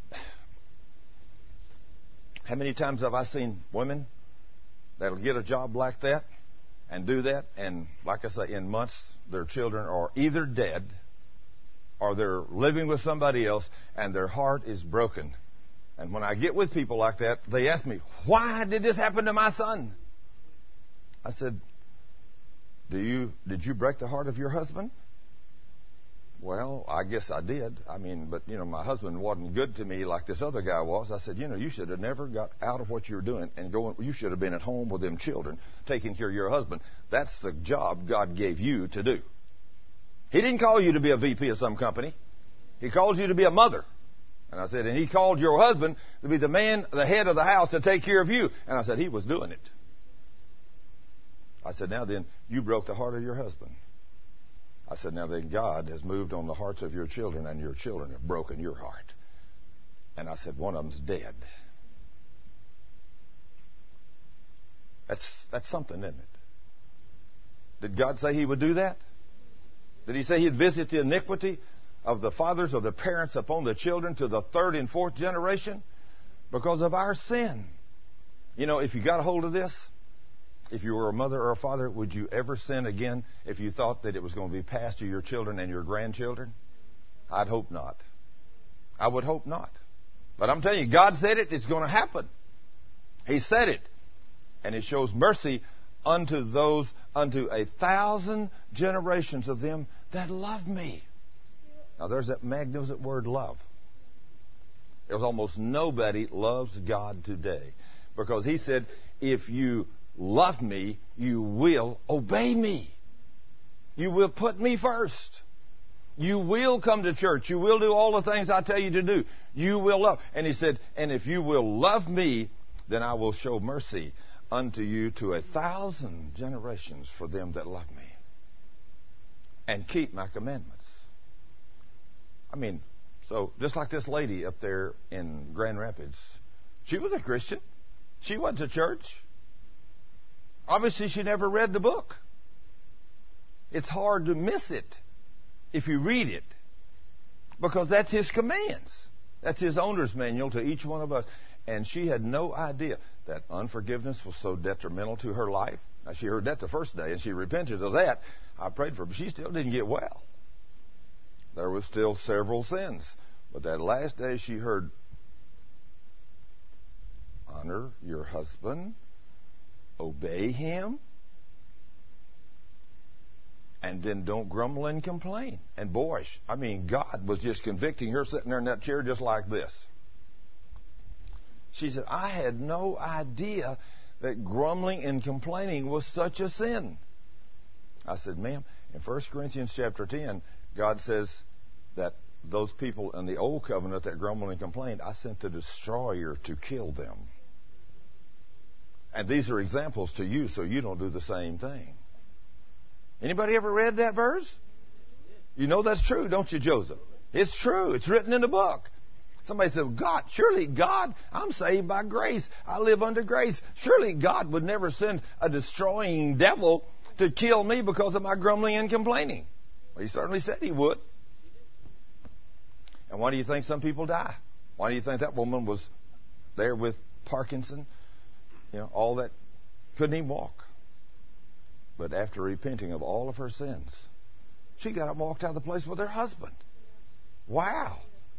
A: how many times have I seen women that'll get a job like that and do that, and like I say, in months their children are either dead or they're living with somebody else and their heart is broken. And when I get with people like that, they ask me, why did this happen to my son? I said, did you break the heart of your husband? Well, I guess I did. I mean, but, my husband wasn't good to me like this other guy was. I said, you should have never got out of what you were doing and you should have been at home with them children, taking care of your husband. That's the job God gave you to do. He didn't call you to be a VP of some company. He called you to be a mother. And I said, and he called your husband to be the man, the head of the house, to take care of you. And I said, he was doing it. I said, now then, you broke the heart of your husband. I said, now then, God has moved on the hearts of your children, and your children have broken your heart. And I said, one of them's dead. That's something, isn't it? Did God say he would do that? Did he say he'd visit the iniquity of the fathers or the parents upon the children to the third and fourth generation? Because of our sin. If you got a hold of this, if you were a mother or a father, would you ever sin again if you thought that it was going to be passed to your children and your grandchildren? I'd hope not. I would hope not. But I'm telling you, God said it, it's going to happen. He said it. And it shows mercy unto 1,000 generations of them that love me. Now there's that magnificent word, love. There's almost nobody loves God today. Because he said, if you love me, you will obey me. You will put me first. You will come to church. You will do all the things I tell you to do. You will love. And he said, and if you will love me, then I will show mercy unto you to 1,000 generations for them that love me and keep my commandments. I mean, so just like this lady up there in Grand Rapids, she was a Christian. She went to church. Obviously, she never read the book. It's hard to miss it if you read it, because that's his commands. That's his owner's manual to each one of us. And she had no idea that unforgiveness was so detrimental to her life. Now, she heard that the first day, and she repented of that. I prayed for her, but she still didn't get well. There was still several sins. But that last day she heard, honor your husband, obey him, and then don't grumble and complain. And boy, God was just convicting her sitting there in that chair just like this. She said, I had no idea that grumbling and complaining was such a sin. I said, ma'am, in 1 Corinthians chapter 10, God says that those people in the old covenant that grumbled and complained, I sent the destroyer to kill them. And these are examples to you so you don't do the same thing. Anybody ever read that verse? You know that's true, don't you, Joseph? It's true. It's written in the book. Somebody said, surely God, I'm saved by grace. I live under grace. Surely God would never send a destroying devil to kill me because of my grumbling and complaining. Well, he certainly said he would. And why do you think some people die? Why do you think that woman was there with Parkinson? All that, couldn't even walk. But after repenting of all of her sins, she got up and walked out of the place with her husband. Wow.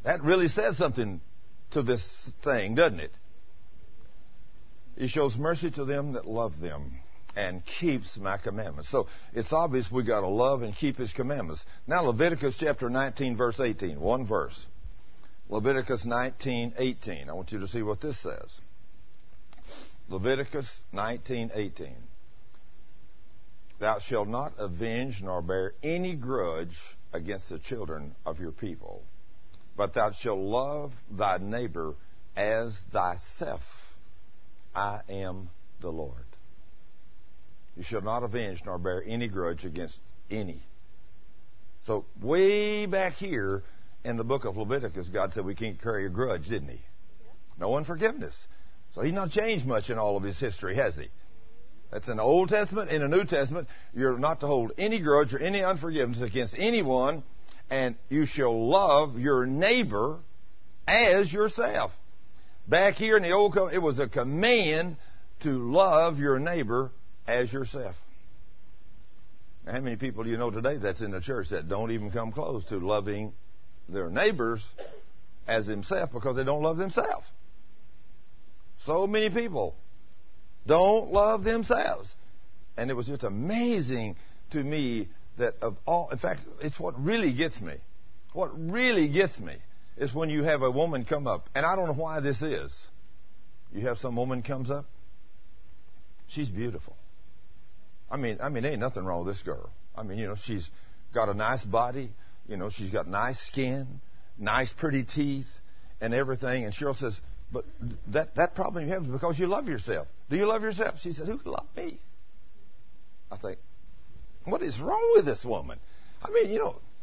A: That really says something to this thing, doesn't it? He shows mercy to them that love them and keeps my commandments. So it's obvious we got to love and keep his commandments. Now Leviticus chapter 19, verse 18. One verse. Leviticus 19:18. I want you to see what this says. Leviticus 19:18. Thou shalt not avenge nor bear any grudge against the children of your people, but thou shalt love thy neighbor as thyself. I am the Lord. You shall not avenge nor bear any grudge against any. So way back here in the book of Leviticus, God said we can't carry a grudge, didn't he? No unforgiveness. So he's not changed much in all of his history, has he? That's in the Old Testament. In the New Testament, you're not to hold any grudge or any unforgiveness against anyone, and you shall love your neighbor as yourself. Back here in the Old Covenant, it was a command to love your neighbor as yourself. Now, how many people do you know today that's in the church that don't even come close to loving their neighbors as themselves because they don't love themselves? So many people don't love themselves. And it was just amazing to me that of all, in fact, it's what really gets me. What really gets me is when you have a woman come up, and I don't know why this is. You have some woman comes up, she's beautiful. I mean, ain't nothing wrong with this girl. I mean, she's got a nice body, she's got nice skin, nice pretty teeth, and everything. And Cheryl says, but that problem you have is because you love yourself. Do you love yourself? She said, who can love me? I think, what is wrong with this woman? I mean,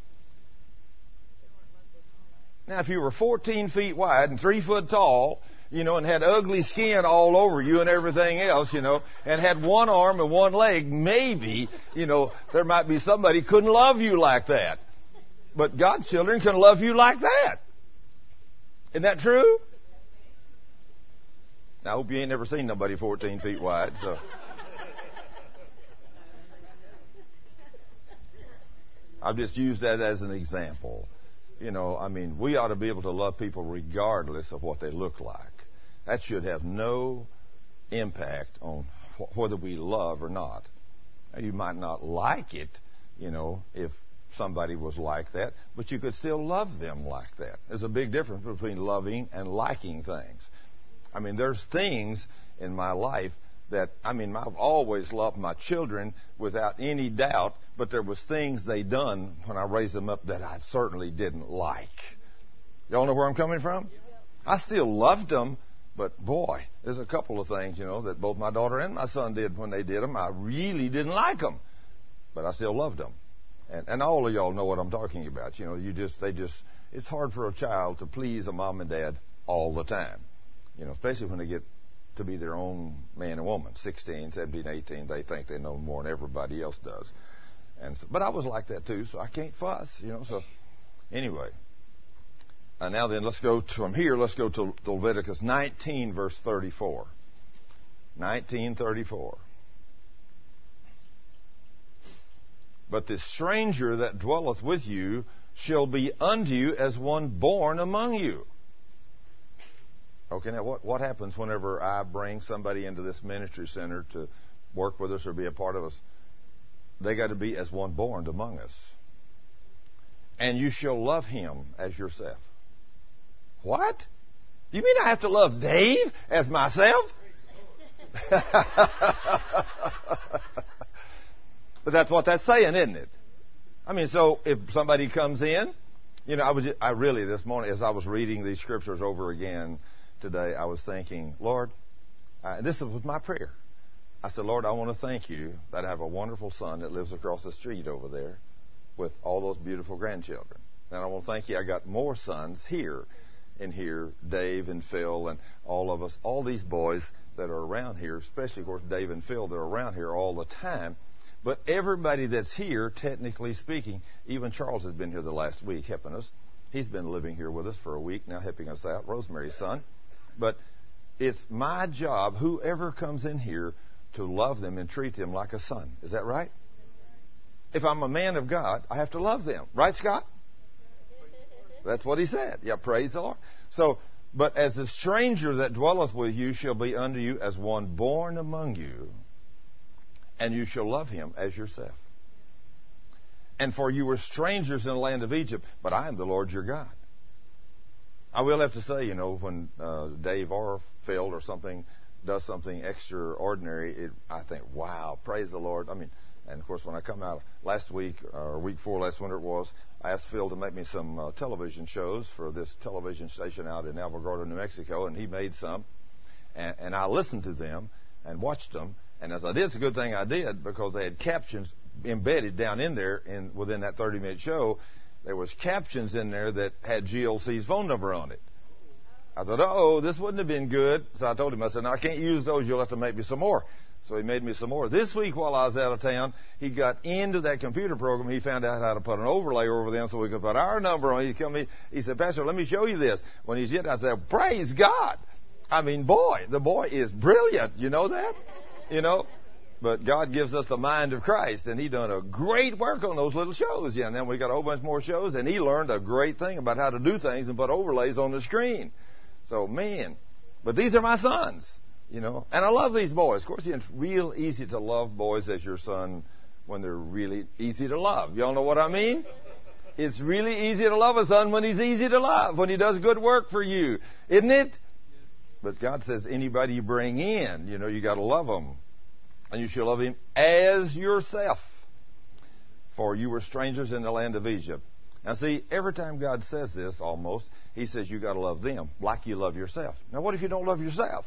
A: now if you were 14 feet wide and 3 foot tall, and had ugly skin all over you and everything else, and had one arm and one leg, maybe, there might be somebody who couldn't love you like that. But God's children can love you like that. Isn't that true? Now, I hope you ain't never seen nobody 14 feet wide, so. I'll just use that as an example. We ought to be able to love people regardless of what they look like. That should have no impact on whether we love or not. Now, you might not like it, if somebody was like that, but you could still love them like that. There's a big difference between loving and liking things. There's things in my life that, I've always loved my children without any doubt, but there was things they done when I raised them up that I certainly didn't like. Y'all know where I'm coming from? I still loved them, but boy, there's a couple of things, that both my daughter and my son did when they did them. I really didn't like them, but I still loved them. And all of y'all know what I'm talking about. It's hard for a child to please a mom and dad all the time. Especially when they get to be their own man and woman, 16, 17, 18, they think they know more than everybody else does. But I was like that too, so I can't fuss, so anyway. Now then, let's go to Leviticus 19, verse 34. 19:34. But the stranger that dwelleth with you shall be unto you as one born among you. Okay, now what happens whenever I bring somebody into this ministry center to work with us or be a part of us? They got to be as one born among us. And you shall love him as yourself. What? Do you mean I have to love Dave as myself? But that's what that's saying, isn't it? So if somebody comes in, I really this morning, as I was reading these scriptures over again today, I was thinking, Lord, and this was my prayer. I said, Lord, I want to thank you that I have a wonderful son that lives across the street over there with all those beautiful grandchildren. And I want to thank you, I got more sons here, Dave and Phil and all of us, all these boys that are around here, especially, of course, Dave and Phil, they're around here all the time. But everybody that's here, technically speaking, even Charles has been here the last week helping us. He's been living here with us for a week now, helping us out, Rosemary's son. But it's my job, whoever comes in here, to love them and treat them like a son. Is that right? If I'm a man of God, I have to love them. Right, Scott? That's what he said. Yeah, praise the Lord. So, but as the stranger that dwelleth with you shall be unto you as one born among you, and you shall love him as yourself. And for you were strangers in the land of Egypt, but I am the Lord your God. I will have to say, when Dave Orfield or something does something extraordinary, I think, wow, praise the Lord. And of course, when I come out last week, or week before last winter it was, I asked Phil to make me some television shows for this television station out in Alvarado, New Mexico, and he made some. And I listened to them and watched them. And as I did, it's a good thing I did, because they had captions embedded down in there within that 30-minute show. There was captions in there that had GLC's phone number on it. I thought, this wouldn't have been good. So I told him, I said, no, I can't use those. You'll have to make me some more. So he made me some more. This week while I was out of town, he got into that computer program. He found out how to put an overlay over them so we could put our number on. He said, Pastor, let me show you this. When he's in, I said, praise God. The boy is brilliant. You know that? But God gives us the mind of Christ, and he done a great work on those little shows. Yeah, and then we got a whole bunch more shows, and he learned a great thing about how to do things and put overlays on the screen. So, man, but these are my sons, and I love these boys. Of course, it's real easy to love boys as your son when they're really easy to love. Y'all know what I mean? It's really easy to love a son when he's easy to love, when he does good work for you, isn't it? But God says anybody you bring in, you got to love them. And you shall love him as yourself. For you were strangers in the land of Egypt. Now see, every time God says this, almost, he says you got to love them like you love yourself. Now what if you don't love yourself?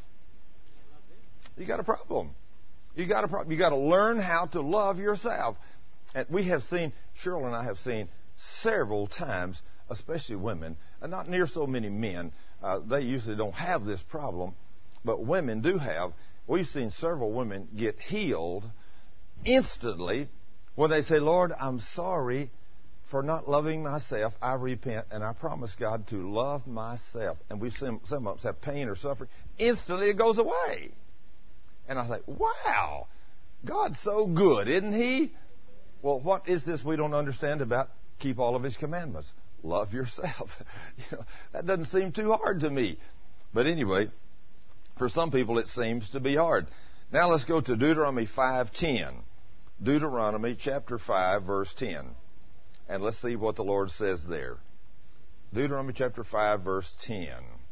A: You got a problem. You got to learn how to love yourself. And we have seen, Cheryl and I have seen several times, especially women, and not near so many men. They usually don't have this problem, but women do have. We've seen several women get healed instantly when they say, Lord, I'm sorry for not loving myself. I repent, and I promise God to love myself. And we've seen some of us have pain or suffering. Instantly it goes away. And I think, wow, God's so good, isn't he? Well, what is this we don't understand about keep all of his commandments? Love yourself. That doesn't seem too hard to me. But anyway, for some people, it seems to be hard. Now let's go to Deuteronomy 5:10. Deuteronomy chapter 5, verse 10. And let's see what the Lord says there. Deuteronomy chapter 5, verse 10.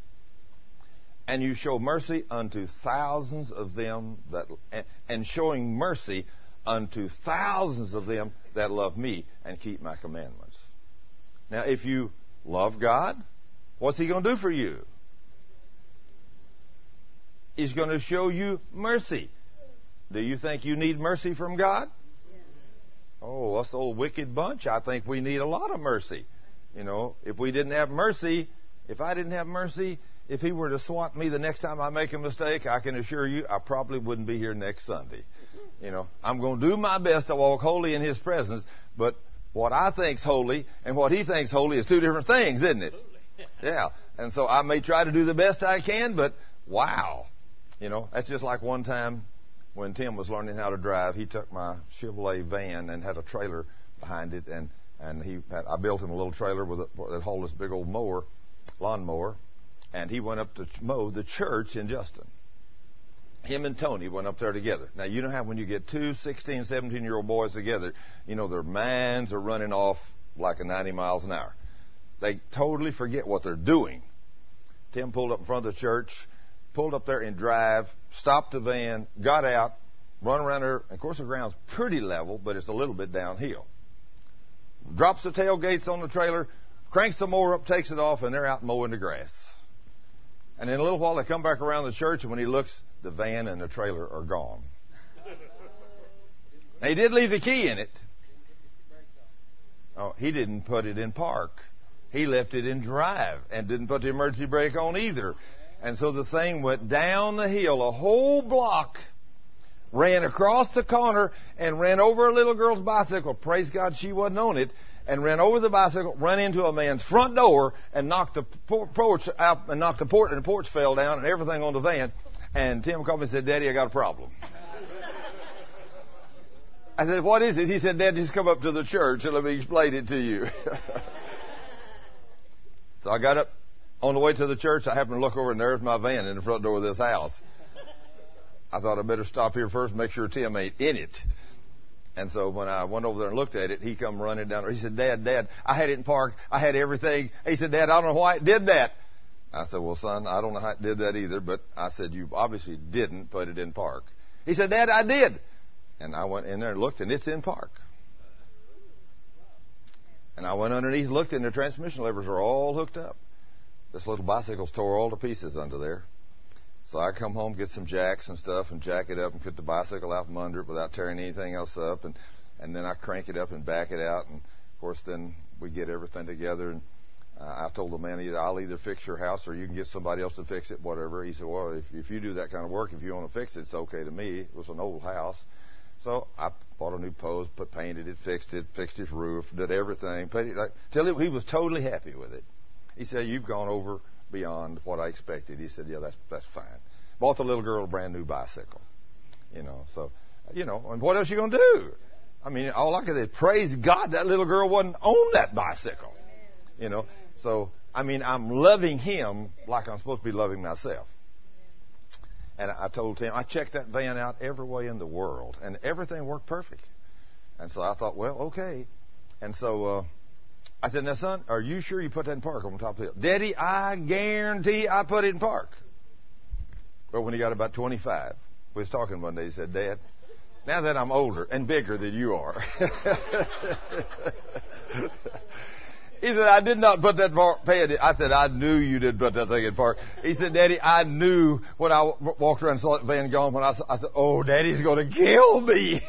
A: And you show mercy unto thousands of them and showing mercy unto thousands of them that love me and keep my commandments. Now, if you love God, what's he going to do for you? He's going to show you mercy. Do you think you need mercy from God? Oh, us old wicked bunch, I think we need a lot of mercy. If we didn't have mercy, if I didn't have mercy, if he were to swat me the next time I make a mistake, I can assure you I probably wouldn't be here next Sunday. I'm going to do my best to walk holy in his presence, but what I think's holy and what he thinks holy is two different things, isn't it? Yeah. And so I may try to do the best I can, but wow. That's just like one time when Tim was learning how to drive. He took my Chevrolet van and had a trailer behind it, and I built him a little trailer that hauled this big old lawnmower, and he went up to mow the church in Justin. Him and Tony went up there together. Now, you know how when you get two 16, 17-year-old boys together, their minds are running off like 90 miles an hour. They totally forget what they're doing. Tim pulled up in front of the church, pulled up there in drive, stopped the van, got out, run around there. And of course, the ground's pretty level, but it's a little bit downhill. Drops the tailgates on the trailer, cranks the mower up, takes it off, and they're out mowing the grass. And in a little while, they come back around the church, and when he looks, the van and the trailer are gone. Now, he did leave the key in it. Oh, he didn't put it in park. He left it in drive and didn't put the emergency brake on either. And so the thing went down the hill a whole block, ran across the corner, and ran over a little girl's bicycle. Praise God she wasn't on it. And ran over the bicycle, ran into a man's front door, and knocked the porch out, and knocked the porch, and the porch fell down, and everything on the van. And Tim called me and said, Daddy, I got a problem. I said, what is it? He said, Dad, just come up to the church and let me explain it to you. So I got up on the way to the church. I happened to look over, and there's my van in the front door of this house. I thought I better stop here first and make sure Tim ain't in it. And so when I went over there and looked at it, he come running down there. He said, Dad, I had it in park. I had everything. He said, Dad, I don't know why it did that. I said, well, son, I don't know how it did that either, but I said, you obviously didn't put it in park. He said, Dad, I did. And I went in there and looked, and it's in park. And I went underneath and looked, and the transmission levers are all hooked up. This little bicycle's tore all to pieces under there. So I come home, get some jacks and stuff, and jack it up and put the bicycle out from under it without tearing anything else up. And then I crank it up and back it out. And, of course, then we get everything together. And I told the man, I'll either fix your house or you can get somebody else to fix it, whatever. He said, well, if you do that kind of work, if you want to fix it, it's okay to me. It was an old house. So I bought a new post, painted it, fixed his roof, did everything, till he was totally happy with it. He said, you've gone over beyond what I expected. He said, yeah, that's fine. Bought the little girl a brand new bicycle. So, and what else you going to do? I mean, all I can say is praise God that little girl wasn't on that bicycle. So, I mean, I'm loving him like I'm supposed to be loving myself. And I told him, I checked that van out every way in the world, and everything worked perfect. And so I thought, well, okay. And so I said, now, son, are you sure you put that in park on top of the hill? Daddy, I guarantee I put it in park. Well, when he got about 25, we was talking one day, he said, Dad, now that I'm older and bigger than you are, he said, I did not put that park. I said, I knew you did put that thing in park. He said, Daddy, I knew when I walked around and saw that van gone. When I said, oh, Daddy's going to kill me.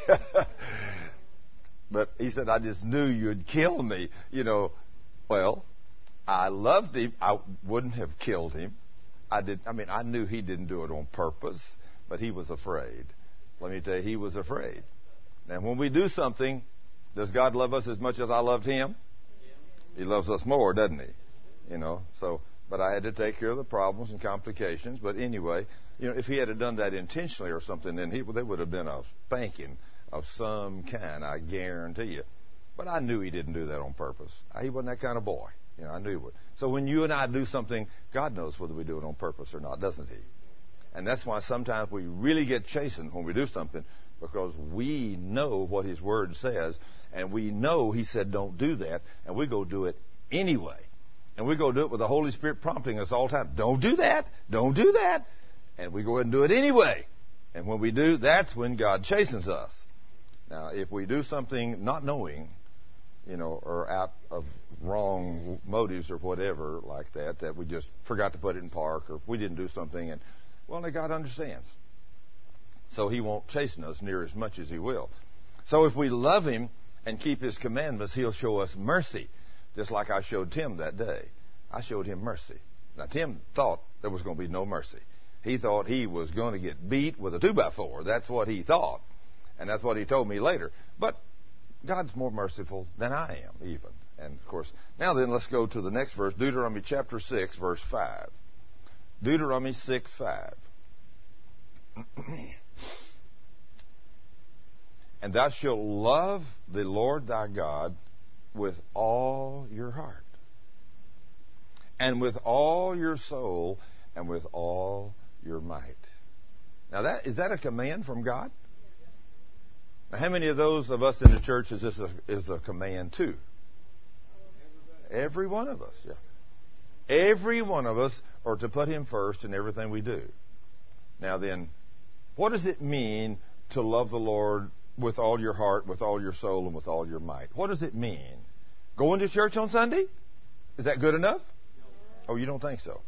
A: But he said, I just knew you'd kill me. Well, I loved him. I wouldn't have killed him. I knew he didn't do it on purpose, but he was afraid. Let me tell you, he was afraid. Now, when we do something, does God love us as much as I loved him? He loves us more, doesn't he? But I had to take care of the problems and complications. But anyway, if he had done that intentionally or something, then there would have been a spanking of some kind, I guarantee you. But I knew he didn't do that on purpose. He wasn't that kind of boy. I knew he would. So when you and I do something, God knows whether we do it on purpose or not, doesn't he? And that's why sometimes we really get chastened when we do something, because we know what his word says, and we know he said don't do that, and we go do it anyway. And we go do it with the Holy Spirit prompting us all the time. Don't do that. Don't do that. And we go ahead and do it anyway. And when we do, that's when God chastens us. Now, if we do something not knowing, or out of wrong motives or whatever like that we just forgot to put it in park, or we didn't do something, and well, God understands. So he won't chasten us near as much as he will. So if we love him and keep his commandments, he'll show us mercy, just like I showed Tim that day. I showed him mercy. Now, Tim thought there was going to be no mercy. He thought he was going to get beat with a 2x4. That's what he thought. And that's what he told me later. But God's more merciful than I am, even. And, of course, now then, let's go to the next verse, Deuteronomy chapter 6, verse 5. Deuteronomy 6:5. And thou shalt love the Lord thy God with all your heart, and with all your soul, and with all your might. Now, is that a command from God? Now, how many of those of us in the church is this is a command to? Every one of us, yeah. Every one of us are to put him first in everything we do. Now then, what does it mean to love the Lord with all your heart, with all your soul, and with all your might? What does it mean? Going to church on Sunday? Is that good enough? Oh, you don't think so?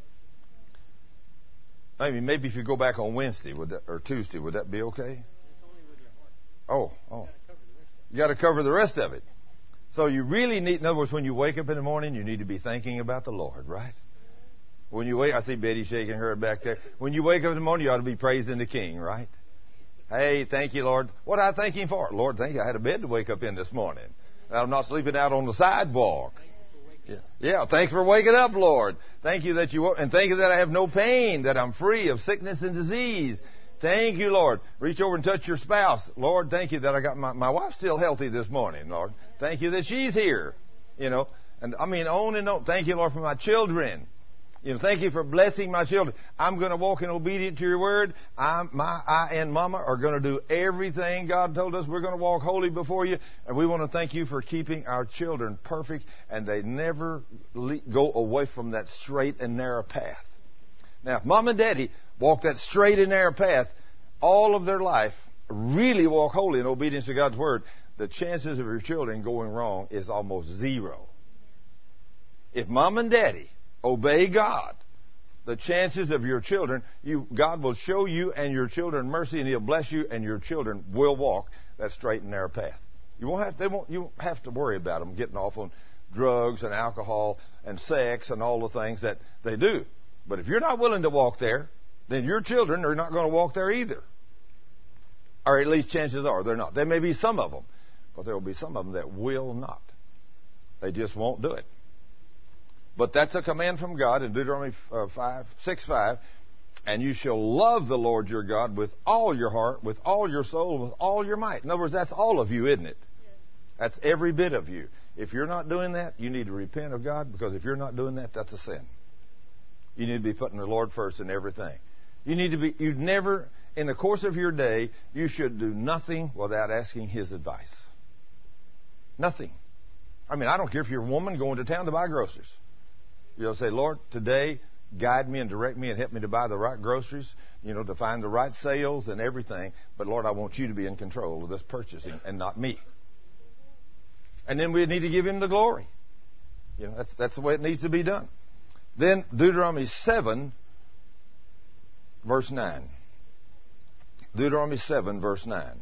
A: Maybe if you go back on Wednesday or Tuesday, would that be okay? Oh. You got to cover the rest of it. So you really need, in other words, when you wake up in the morning, you need to be thinking about the Lord, right? When you wake, I see Betty shaking her head back there. When you wake up in the morning, you ought to be praising the King, right? Hey, thank you, Lord. What I thank him for? Lord, thank you. I had a bed to wake up in this morning. I'm not sleeping out on the sidewalk. Yeah, thanks for waking up, Lord. Thank you that you and thank you that I have no pain, that I'm free of sickness and disease. Thank you, Lord. Reach over and touch your spouse. Lord, thank you that I got my wife's still healthy this morning, Lord. Thank you that she's here. And I mean, on and on. Thank you, Lord, for my children. Thank you for blessing my children. I'm going to walk in obedience to your word. I and Mama are going to do everything God told us. We're going to walk holy before you. And we want to thank you for keeping our children perfect, and they never go away from that straight and narrow path. Now, if Mom and Daddy walk that straight and narrow path all of their life, really walk holy in obedience to God's word, the chances of your children going wrong is almost zero. If Mom and Daddy obey God, the chances of your children, God will show you and your children mercy, and He'll bless you, and your children will walk that straight and narrow path. You won't have to worry about them getting off on drugs and alcohol and sex and all the things that they do. But if you're not willing to walk there, then your children are not going to walk there either. Or at least chances are they're not. There may be some of them, but there will be some of them that will not. They just won't do it. But that's a command from God in Deuteronomy 6:5. And you shall love the Lord your God with all your heart, with all your soul, with all your might. In other words, that's all of you, isn't it? Yes. That's every bit of you. If you're not doing that, you need to repent of God, because if you're not doing that, that's a sin. You need to be putting the Lord first in everything. You'd never, in the course of your day, you should do nothing without asking His advice. Nothing. I mean, I don't care if you're a woman going to town to buy groceries. You'll say, Lord, today, guide me and direct me and help me to buy the right groceries, to find the right sales and everything. But, Lord, I want you to be in control of this purchasing and not me. And then we need to give Him the glory. That's the way it needs to be done. Then Deuteronomy 7, verse 9. Deuteronomy 7, verse 9.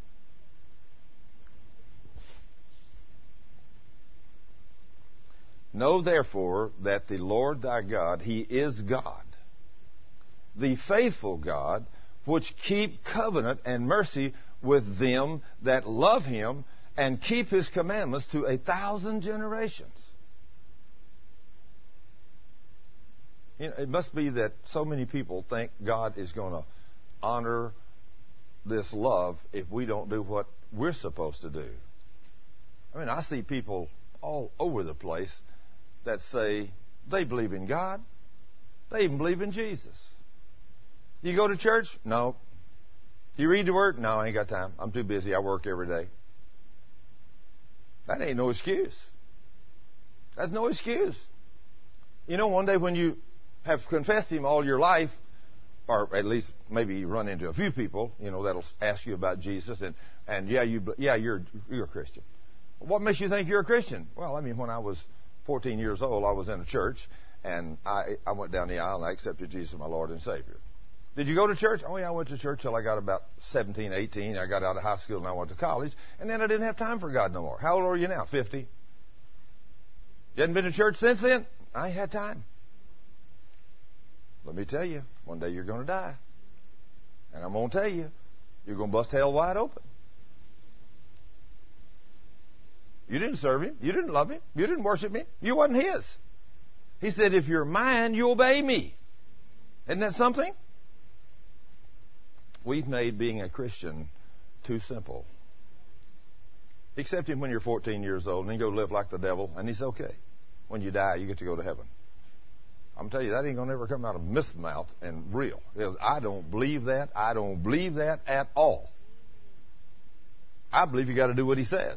A: Know therefore that the Lord thy God, He is God, the faithful God, which keep covenant and mercy with them that love Him and keep His commandments to 1,000 generations. It must be that so many people think God is going to honor this love if we don't do what we're supposed to do. I mean, I see people all over the place that say they believe in God. They even believe in Jesus. You go to church? No. You read the Word? No, I ain't got time. I'm too busy. I work every day. That ain't no excuse. That's no excuse. One day when you have confessed Him all your life, or at least maybe you run into a few people, that'll ask you about Jesus, and you're a Christian. What makes you think you're a Christian? Well, I mean, when I was 14 years old, I was in a church, and I went down the aisle and I accepted Jesus as my Lord and Savior. Did you go to church? Oh, yeah, I went to church till I got about 17, 18. I got out of high school and I went to college, and then I didn't have time for God no more. How old are you now? 50? You hadn't been to church since then? I ain't had time. Let me tell you, one day you're going to die. And I'm going to tell you, you're going to bust hell wide open. You didn't serve Him. You didn't love Him. You didn't worship Him. You wasn't His. He said, if you're mine, you obey me. Isn't that something? We've made being a Christian too simple. Accept Him when you're 14 years old and then go live like the devil, and He's okay. When you die, you get to go to heaven. I'm telling you, that ain't going to ever come out of Miss mouth and real. I don't believe that. I don't believe that at all. I believe you got to do what He says.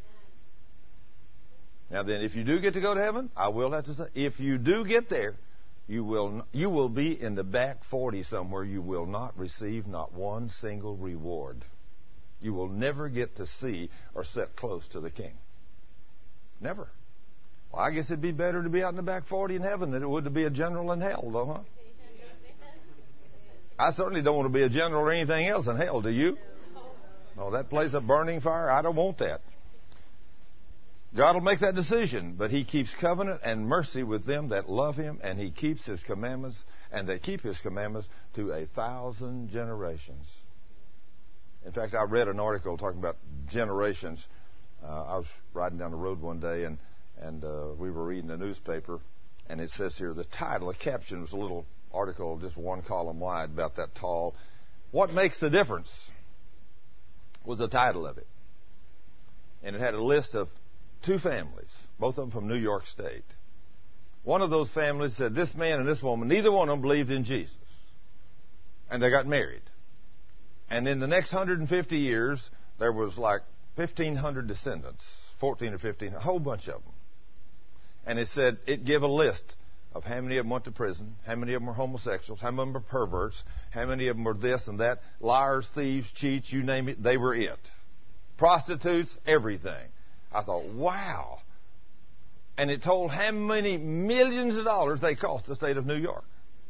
A: Now then, if you do get to go to heaven, I will have to say, if you do get there, you will be in the back 40 somewhere. You will not receive not one single reward. You will never get to see or sit close to the King. Never. Well, I guess it'd be better to be out in the back 40 in heaven than it would to be a general in hell, though, huh? I certainly don't want to be a general or anything else in hell, do you? No, that place of burning fire, I don't want that. God will make that decision, but He keeps covenant and mercy with them that love Him, and He keeps His commandments, and they keep His commandments to 1,000 generations. In fact, I read an article talking about generations. I was riding down the road one day, and we were reading the newspaper, and it says here, the caption was a little article, just one column wide, about that tall. What makes the difference was the title of it. And it had a list of two families, both of them from New York State. One of those families said this man and this woman, neither one of them believed in Jesus. And they got married. And in the next 150 years, there was like 1,500 descendants, 14 or 15, a whole bunch of them. And it said, it gave a list of how many of them went to prison, how many of them were homosexuals, how many of them were perverts, how many of them were this and that, liars, thieves, cheats, you name it, they were it. Prostitutes, everything. I thought, wow. And it told how many millions of dollars they cost the state of New York.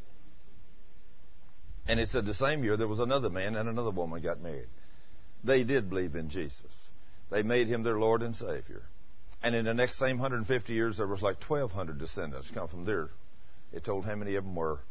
A: And it said the same year there was another man and another woman got married. They did believe in Jesus. They made him their Lord and Savior. And in the next same 150 years, there was like 1,200 descendants come from there. It told how many of them were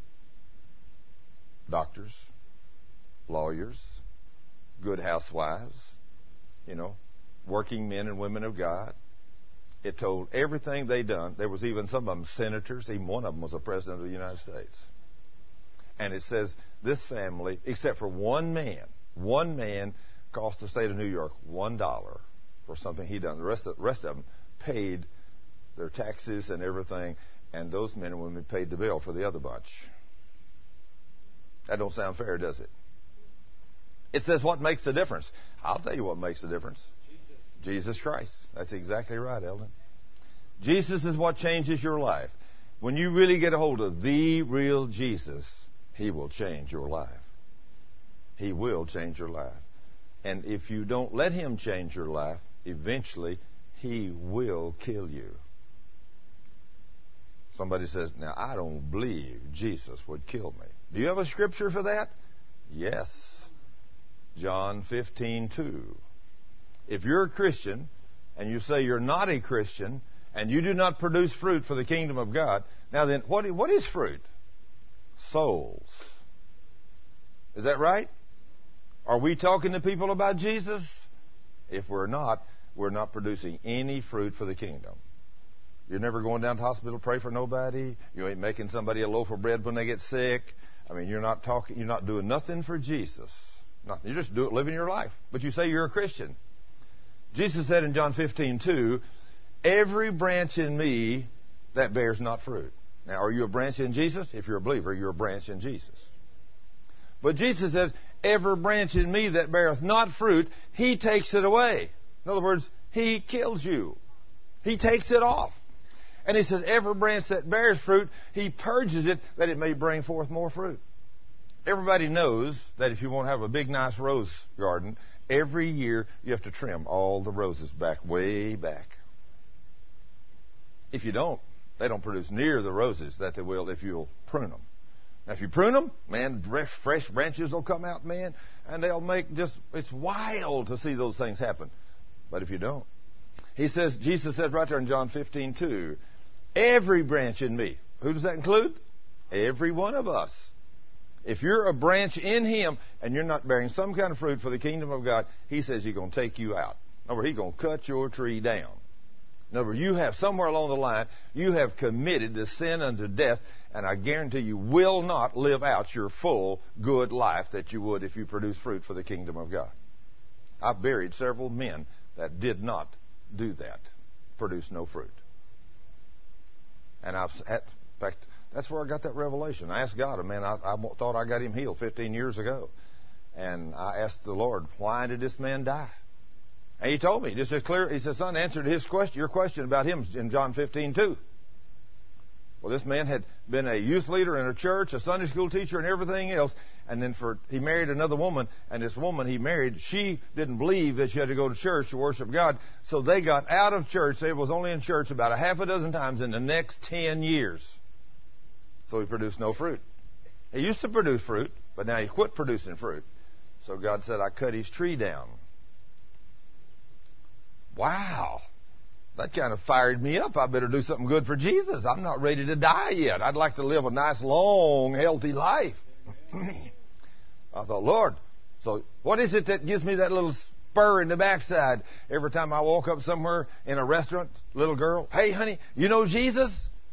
A: doctors, lawyers, good housewives, working men and women of God. It told everything they'd done. There was even some of them senators. Even one of them was a president of the United States. And it says this family, except for one man cost the state of New York $1 for something he done. The rest of them paid their taxes and everything, and those men and women paid the bill for the other bunch. That don't sound fair, does it? It says what makes the difference. I'll tell you what makes the difference. Jesus Christ. That's exactly right, Eldon. Jesus is what changes your life. When you really get a hold of the real Jesus, He will change your life. He will change your life. And if you don't let Him change your life, eventually He will kill you. Somebody says, now I don't believe Jesus would kill me. Do you have a scripture for that? Yes. John 15:2. If you're a Christian and you say you're not a Christian and you do not produce fruit for the kingdom of God, now then, what is fruit? Souls. Is that right? Are we talking to people about Jesus? If we're not producing any fruit for the kingdom. You're never going down to the hospital to pray for nobody. You ain't making somebody a loaf of bread when they get sick. I mean, you're not doing nothing for Jesus. You're just living your life. But you say you're a Christian. Jesus said in John 15:2, every branch in me that bears not fruit. Now, are you a branch in Jesus? If you're a believer, you're a branch in Jesus. But Jesus says, every branch in me that beareth not fruit, He takes it away. In other words, He kills you. He takes it off. And He says, every branch that bears fruit, He purges it that it may bring forth more fruit. Everybody knows that if you want to have a big, nice rose garden, every year you have to trim all the roses back, way back. If you don't, they don't produce near the roses that they will if you'll prune them. Now, if you prune them, man, fresh branches will come out, man, and they'll make it's wild to see those things happen. But if you don't, Jesus said right there in John 15:2, every branch in me. Who does that include? Every one of us. If you're a branch in Him and you're not bearing some kind of fruit for the kingdom of God, He says He's going to take you out. In other words, He's going to cut your tree down. In other words, you have somewhere along the line, you have committed to sin unto death, and I guarantee you will not live out your full good life that you would if you produce fruit for the kingdom of God. I've buried several men that did not do that, produce no fruit. And in fact, that's where I got that revelation. I asked God, I thought I got him healed 15 years ago. And I asked the Lord, why did this man die? And He told me, just as clear. He said, son, answered your question about him in John 15:2. Well, this man had been a youth leader in a church, a Sunday school teacher, and everything else. And then he married another woman, and this woman he married, she didn't believe that she had to go to church to worship God. So they got out of church. They was only in church about a half a dozen times in the next 10 years. So he produced no fruit. He used to produce fruit, but now he quit producing fruit. So God said, I cut his tree down. Wow. That kind of fired me up. I better do something good for Jesus. I'm not ready to die yet. I'd like to live a nice, long, healthy life. I thought, Lord, so what is it that gives me that little spur in the backside every time I walk up somewhere in a restaurant, little girl, hey, honey, you know Jesus?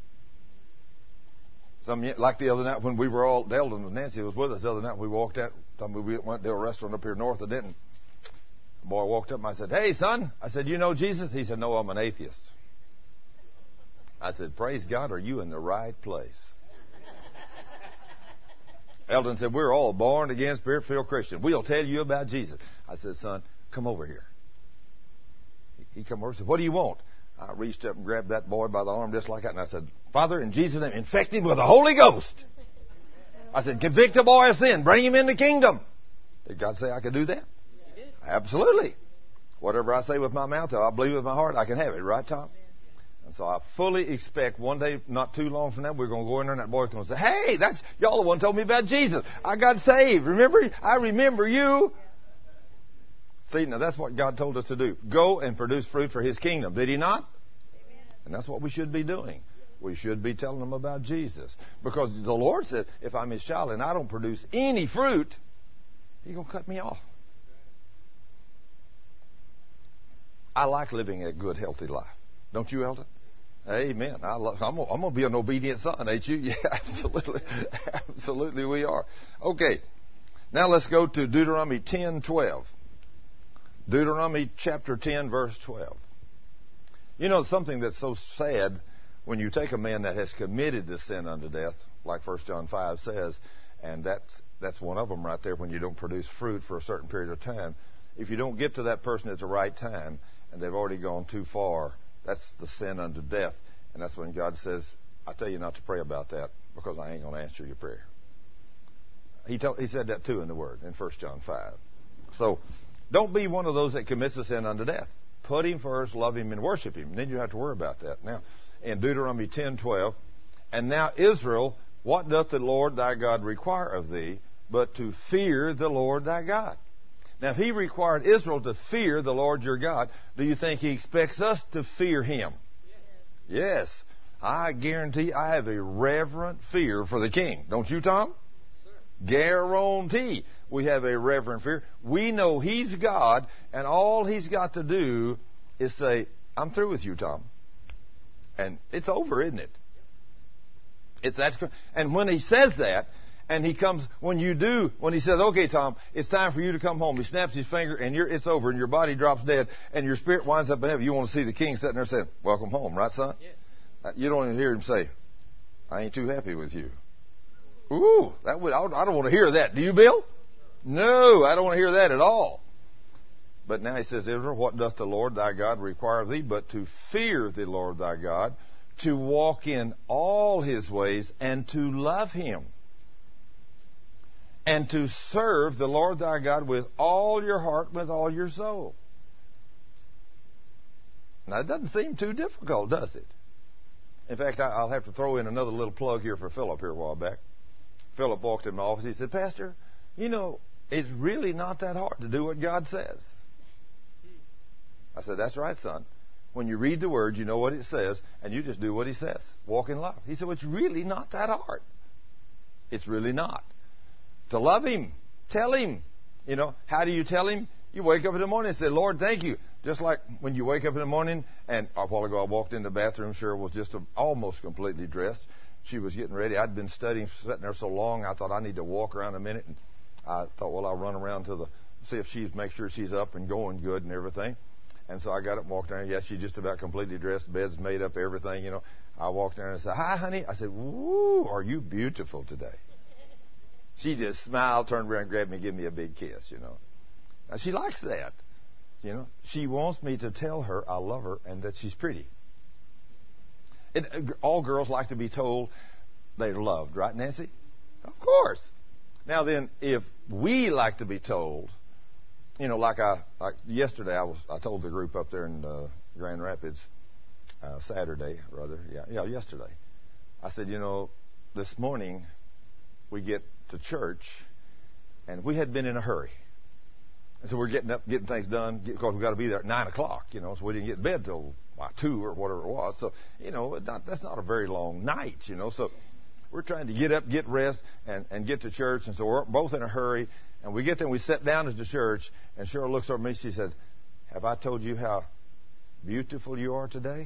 A: Like the other night when we were all, Eldon and Nancy was with us the other night. We walked out, we went to a restaurant up here north of Denton. The boy walked up and I said, "Hey, son." I said, "You know Jesus?" He said, "No, I'm an atheist." I said, "Praise God, are you in the right place?" Eldon said, "We're all born again, Spirit-filled Christians. We'll tell you about Jesus." I said, "Son, come over here." He come over and said, "What do you want?" I reached up and grabbed that boy by the arm just like that, and I said, "Father, in Jesus' name, infect him with the Holy Ghost." I said, "Convict the boy of sin. Bring him in the kingdom." Did God say I could do that? Absolutely. Whatever I say with my mouth, I believe with my heart, I can have it. Right, Tom? And so I fully expect one day, not too long from now, we're going to go in there and that boy's going to say, "Hey, that's y'all the one told me about Jesus. I got saved. Remember? I remember you." See, now that's what God told us to do. Go and produce fruit for His kingdom. Did He not? Amen. And that's what we should be doing. We should be telling them about Jesus. Because the Lord said, if I'm His child and I don't produce any fruit, He's going to cut me off. I like living a good, healthy life. Don't you, Eldon? Amen. I'm going to be an obedient son, ain't you? Yeah, absolutely. Absolutely we are. Okay. Now let's go to Deuteronomy 10:12. Deuteronomy chapter 10, verse 12. You know, something that's so sad when you take a man that has committed the sin unto death, like 1 John 5 says, and that's one of them right there when you don't produce fruit for a certain period of time. If you don't get to that person at the right time, and they've already gone too far, that's the sin unto death. And that's when God says, "I tell you not to pray about that because I ain't going to answer your prayer." He said that too in the Word in 1 John 5. So don't be one of those that commits the sin unto death. Put Him first, love Him, and worship Him. And then you have to worry about that. Now, in Deuteronomy 10:12, "And now Israel, what doth the Lord thy God require of thee, but to fear the Lord thy God?" Now, if He required Israel to fear the Lord your God, do you think He expects us to fear Him? Yes. I guarantee I have a reverent fear for the King. Don't you, Tom? Guarantee we have a reverent fear. We know He's God, and all He's got to do is say, "I'm through with you, Tom." And it's over, isn't it? And when He says that, and He comes, when He says, "Okay, Tom, it's time for you to come home," He snaps His finger, and it's over, and your body drops dead, and your spirit winds up in heaven. You want to see the King sitting there saying, "Welcome home," right, son? Yes. You don't even hear Him say, "I ain't too happy with you." Ooh, I don't want to hear that. Do you, Bill? No, I don't want to hear that at all. But now He says, "Israel, what doth the Lord thy God require of thee, but to fear the Lord thy God, to walk in all His ways, and to love Him, and to serve the Lord thy God with all your heart, with all your soul." Now, it doesn't seem too difficult, does it? In fact, I'll have to throw in another little plug here for Philip here a while back. Philip walked in my office. He said, "Pastor, you know, it's really not that hard to do what God says." I said, "That's right, son. When you read the Word, you know what it says, and you just do what He says. Walk in love." He said, "Well, it's really not that hard." It's really not. To love Him, tell Him. You know, how do you tell Him? You wake up in the morning and say, "Lord, thank you." Just like when you wake up in the morning, and a while ago I walked in the bathroom, Cheryl was just almost completely dressed. She was getting ready. I'd been studying, sitting there so long, I thought I need to walk around a minute. And I thought, well, I'll run around see if make sure she's up and going good and everything. And so I got up and walked there. Yes, she's just about completely dressed. Bed's made up, everything, you know. I walked there and I said, "Hi, honey." I said, "Woo, are you beautiful today?" She just smiled, turned around, grabbed me, gave me a big kiss, you know. Now, she likes that, you know. She wants me to tell her I love her and that she's pretty. All girls like to be told they're loved, right, Nancy? Of course. Now then, if we like to be told, you know, like yesterday, I told the group up there in Grand Rapids, Saturday, rather, yesterday. I said, you know, this morning we get to church, and we had been in a hurry. And so we're getting up, getting things done, because we've got to be there at 9 o'clock, you know, so we didn't get in bed till 2 or whatever it was. So, you know, that's not a very long night, you know. So we're trying to get up, get rest, and get to church. And so we're both in a hurry. And we get there and we sit down at the church. And Cheryl looks over at me. She said, "Have I told you how beautiful you are today?"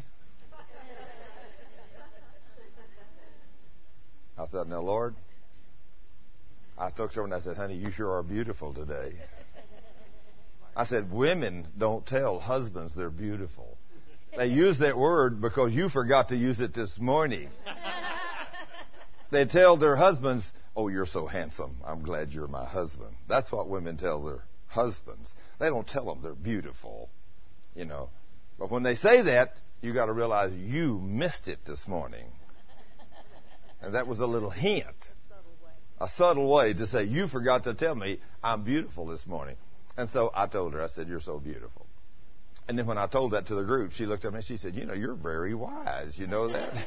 A: I thought, "Now, Lord." I looked over and I said, "Honey, you sure are beautiful today." I said, women don't tell husbands they're beautiful. They use that word because you forgot to use it this morning. They tell their husbands, oh, you're so handsome. I'm glad you're my husband. That's what women tell their husbands. They don't tell them they're beautiful, you know. But when they say that, you got to realize you missed it this morning. And that was a little hint. A subtle way to say, you forgot to tell me I'm beautiful this morning. And so I told her, I said, you're so beautiful. And then when I told that to the group, she looked at me and she said, you know, you're very wise. You know that?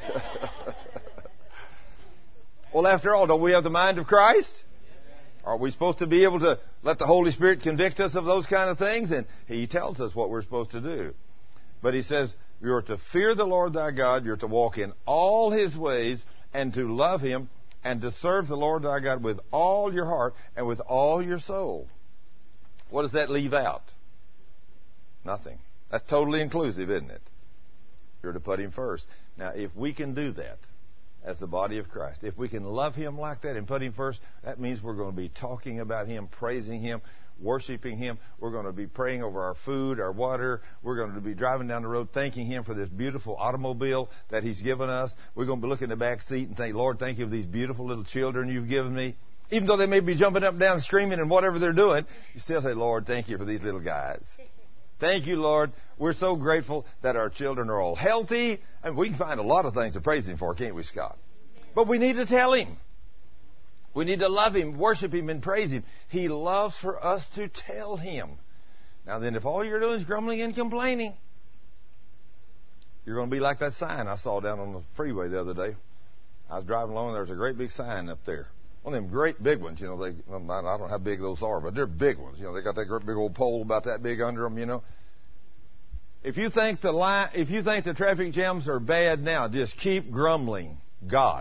A: Well, after all, don't we have the mind of Christ? Are we supposed to be able to let the Holy Spirit convict us of those kind of things? And He tells us what we're supposed to do. But He says, you're to fear the Lord thy God, you're to walk in all His ways, and to love Him, and to serve the Lord thy God with all your heart and with all your soul. What does that leave out? Nothing. That's totally inclusive, isn't it? You're to put Him first. Now, if we can do that as the body of Christ, if we can love Him like that and put Him first, that means we're going to be talking about Him, praising Him, worshiping Him. We're going to be praying over our food, our water. We're going to be driving down the road thanking Him for this beautiful automobile that He's given us. We're going to be looking in the back seat and think, Lord, thank you for these beautiful little children you've given me. Even though they may be jumping up and down, screaming and whatever they're doing, you still say, Lord, thank you for these little guys. Thank you, Lord. We're so grateful that our children are all healthy. And we can find a lot of things to praise Him for, can't we, Scott? But we need to tell Him. We need to love Him, worship Him, and praise Him. He loves for us to tell Him. Now then, if all you're doing is grumbling and complaining, you're going to be like that sign I saw down on the freeway the other day. I was driving along, and there was a great big sign up there. One of them great big ones, you know. I don't know how big those are, but they're big ones. You know, they got that great big old pole about that big under them, you know. If you think the traffic jams are bad now, just keep grumbling. God.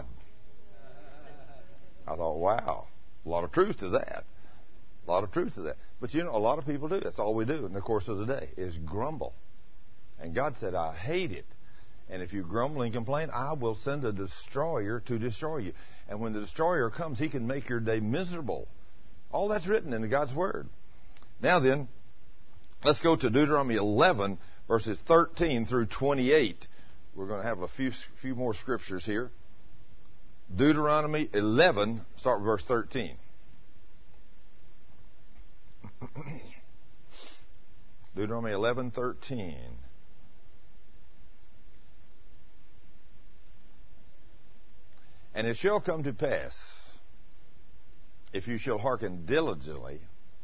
A: I thought, wow, a lot of truth to that. A lot of truth to that. But you know, a lot of people do. That's all we do in the course of the day is grumble. And God said, I hate it. And if you grumble and complain, I will send a destroyer to destroy you. And when the destroyer comes, he can make your day miserable. All that's written in God's Word. Now then, let's go to Deuteronomy 11, verses 13 through 28. We're going to have a few more scriptures here. Deuteronomy 11, start with verse 13. Deuteronomy 11:13. And it shall come to pass, if you shall hearken diligently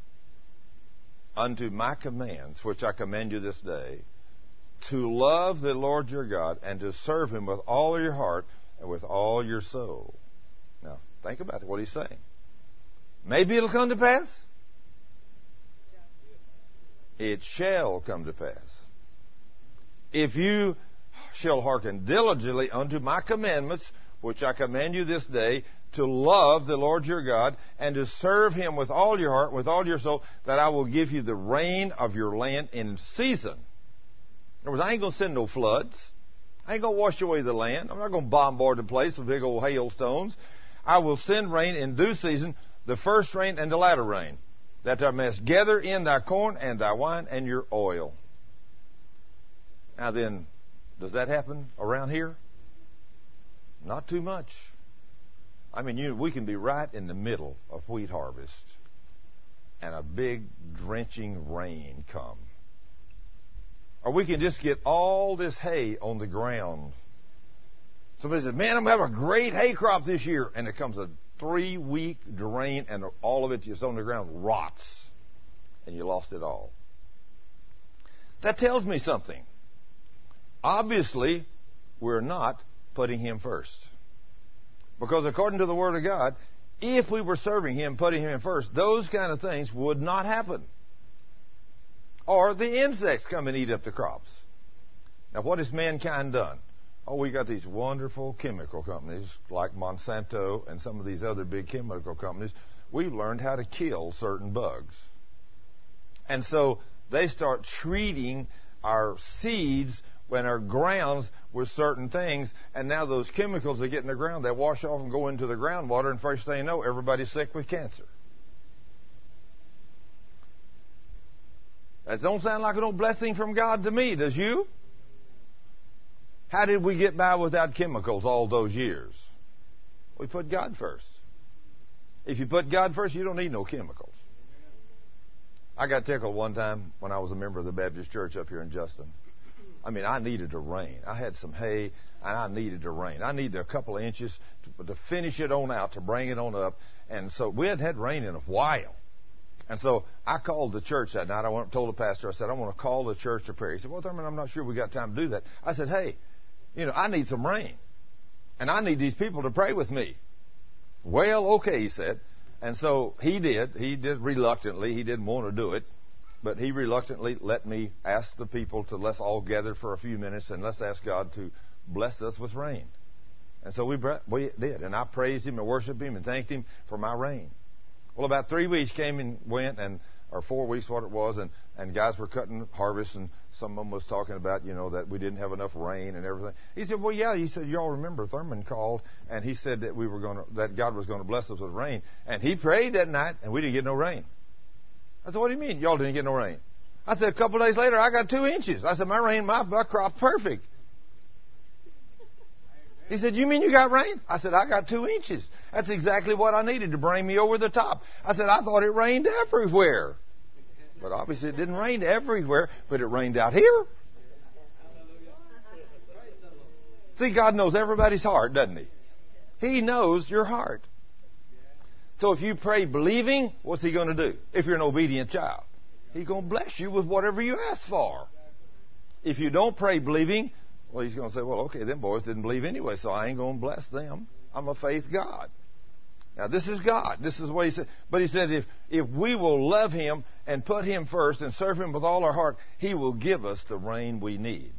A: unto my commands, which I command you this day, to love the Lord your God and to serve Him with all your heart and with all your soul. Now, think about what He's saying. Maybe it'll come to pass. It shall come to pass. If you shall hearken diligently unto my commandments, which I command you this day, to love the Lord your God and to serve Him with all your heart, with all your soul, that I will give you the rain of your land in season. In other words, I ain't going to send no floods. I ain't going to wash away the land. I'm not going to bombard the place with big old hailstones. I will send rain in due season, the first rain and the latter rain, that thou mayest gather in thy corn and thy wine and your oil. Now then, does that happen around here? Not too much. I mean, we can be right in the middle of wheat harvest and a big drenching rain come. Or we can just get all this hay on the ground. Somebody says, man, I'm going to have a great hay crop this year. And it comes a 3-week rain and all of it just on the ground rots. And you lost it all. That tells me something. Obviously, we're not putting Him first. Because according to the Word of God, if we were serving Him, putting Him first, those kind of things would not happen. Or the insects come and eat up the crops. Now, what has mankind done? Oh, we got these wonderful chemical companies like Monsanto and some of these other big chemical companies. We've learned how to kill certain bugs. And so they start treating our seeds and our grounds with certain things, and now those chemicals that get in the ground, they wash off and go into the groundwater, and first thing you know, everybody's sick with cancer. That don't sound like no blessing from God to me, does you? How did we get by without chemicals all those years? We put God first. If you put God first, you don't need no chemicals. I got tickled one time when I was a member of the Baptist church up here in Justin. I mean, I needed to rain. I had some hay, and I needed to rain. I needed a couple of inches to finish it on out, to bring it on up. And so we hadn't had rain in a while. And so I called the church that night. I told the pastor, I said, I want to call the church to prayer. He said, well, Thurman, I'm not sure we got time to do that. I said, hey, I need some rain. And I need these people to pray with me. Well, okay, he said. And so he did. He did reluctantly. He didn't want to do it. But he reluctantly let me ask the people to let's all gather for a few minutes and let's ask God to bless us with rain. And so we did. And I praised Him and worshiped Him and thanked Him for my rain. Well, about 3 weeks came and went, or 4 weeks, what it was, and guys were cutting harvest, and some of them was talking about, that we didn't have enough rain and everything. He said, well, yeah. He said, y'all remember Thurman called, and he said that that God was going to bless us with rain. And he prayed that night, and we didn't get no rain. I said, what do you mean y'all didn't get no rain? I said, a couple of days later, I got 2 inches. I said, my crop's perfect. He said, you mean you got rain? I said, I got 2 inches. That's exactly what I needed to bring me over the top. I said, I thought it rained everywhere. But obviously it didn't rain everywhere, but it rained out here. See, God knows everybody's heart, doesn't He? He knows your heart. So if you pray believing, what's He going to do? If you're an obedient child, He's going to bless you with whatever you ask for. If you don't pray believing, well, He's going to say, well, okay, them boys didn't believe anyway, so I ain't going to bless them. I'm a faith God. Now, this is God. This is what He said. But He said if we will love Him and put Him first and serve Him with all our heart, He will give us the rain we need.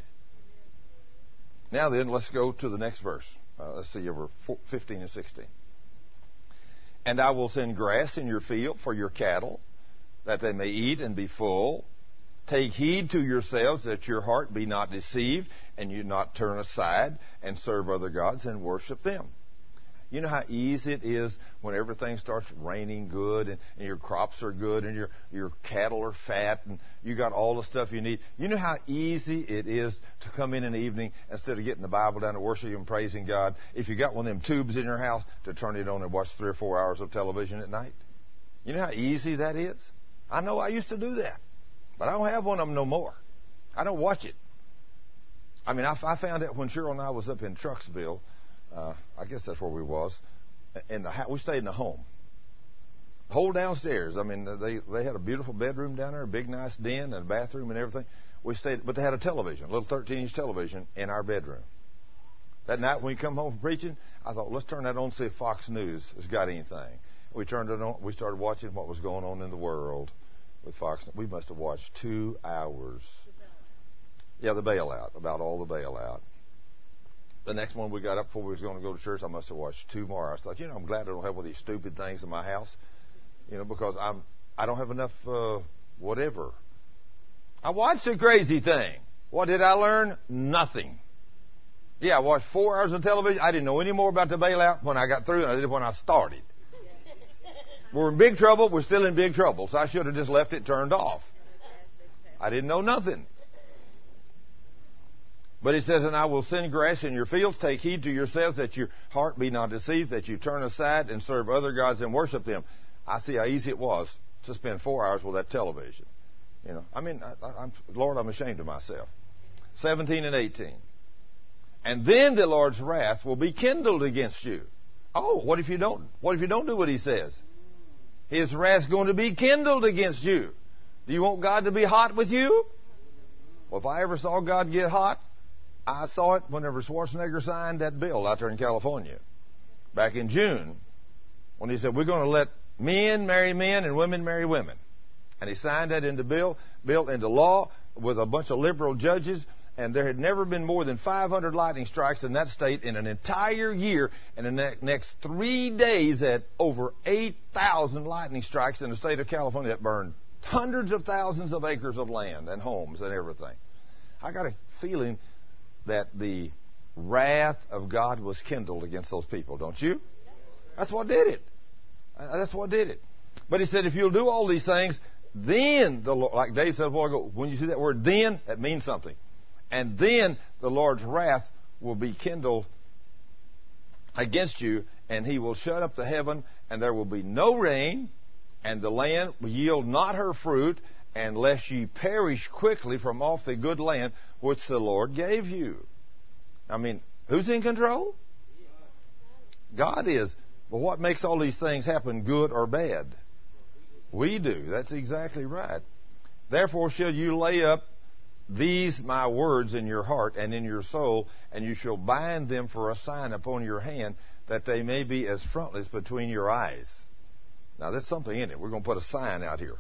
A: Now then, let's go to the next verse. Let's see, over 15 and 16. And I will send grass in your field for your cattle, that they may eat and be full. Take heed to yourselves that your heart be not deceived, and you not turn aside and serve other gods and worship them. You know how easy it is when everything starts raining good and your crops are good and your cattle are fat and you got all the stuff you need. You know how easy it is to come in the evening instead of getting the Bible down and worshiping and praising God. If you got one of them tubes in your house, to turn it on and watch 3 or 4 hours of television at night. You know how easy that is? I know I used to do that, but I don't have one of them no more. I don't watch it. I mean, I found out when Cheryl and I was up in Trucksville. I guess that's where we was. We stayed in the home. The whole downstairs. I mean, they had a beautiful bedroom down there, a big nice den and a bathroom and everything. We stayed, but they had a television, a little 13-inch television in our bedroom. That night when we come home from preaching, I thought, let's turn that on and see if Fox News has got anything. We turned it on. We started watching what was going on in the world with Fox. We must have watched 2 hours. Yeah, the bailout, about all the bailout. The next one we got up before we was going to go to church, I must have watched 2 more. I thought, I'm glad I don't have one of these stupid things in my house, because I don't have enough whatever. I watched a crazy thing. What did I learn? Nothing. Yeah, I watched 4 hours of television. I didn't know any more about the bailout when I got through than I did when I started. We're in big trouble. We're still in big trouble. So I should have just left it turned off. I didn't know nothing. But it says, and I will send grass in your fields. Take heed to yourselves that your heart be not deceived, that you turn aside and serve other gods and worship them. I see how easy it was to spend 4 hours with that television. Lord, I'm ashamed of myself. 17 and 18. And then the Lord's wrath will be kindled against you. Oh, what if you don't? What if you don't do what He says? His wrath's going to be kindled against you. Do you want God to be hot with you? Well, if I ever saw God get hot, I saw it whenever Schwarzenegger signed that bill out there in California back in June when he said, we're going to let men marry men and women marry women. And he signed that into bill into law with a bunch of liberal judges. And there had never been more than 500 lightning strikes in that state in an entire year. And in the next 3 days, at over 8,000 lightning strikes in the state of California that burned hundreds of thousands of acres of land and homes and everything. I got a feeling that the wrath of God was kindled against those people, don't you? That's what did it. That's what did it. But He said, if you'll do all these things, then the Lord, like Dave said a while ago, when you see that word then, that means something. And then the Lord's wrath will be kindled against you, and he will shut up the heaven, and there will be no rain, and the land will yield not her fruit, unless ye perish quickly from off the good land which the Lord gave you. I mean, who's in control? God is. But what makes all these things happen, good or bad? We do. That's exactly right. Therefore shall you lay up these my words in your heart and in your soul, and you shall bind them for a sign upon your hand, that they may be as frontlets between your eyes. Now, there's something in it. We're going to put a sign out here.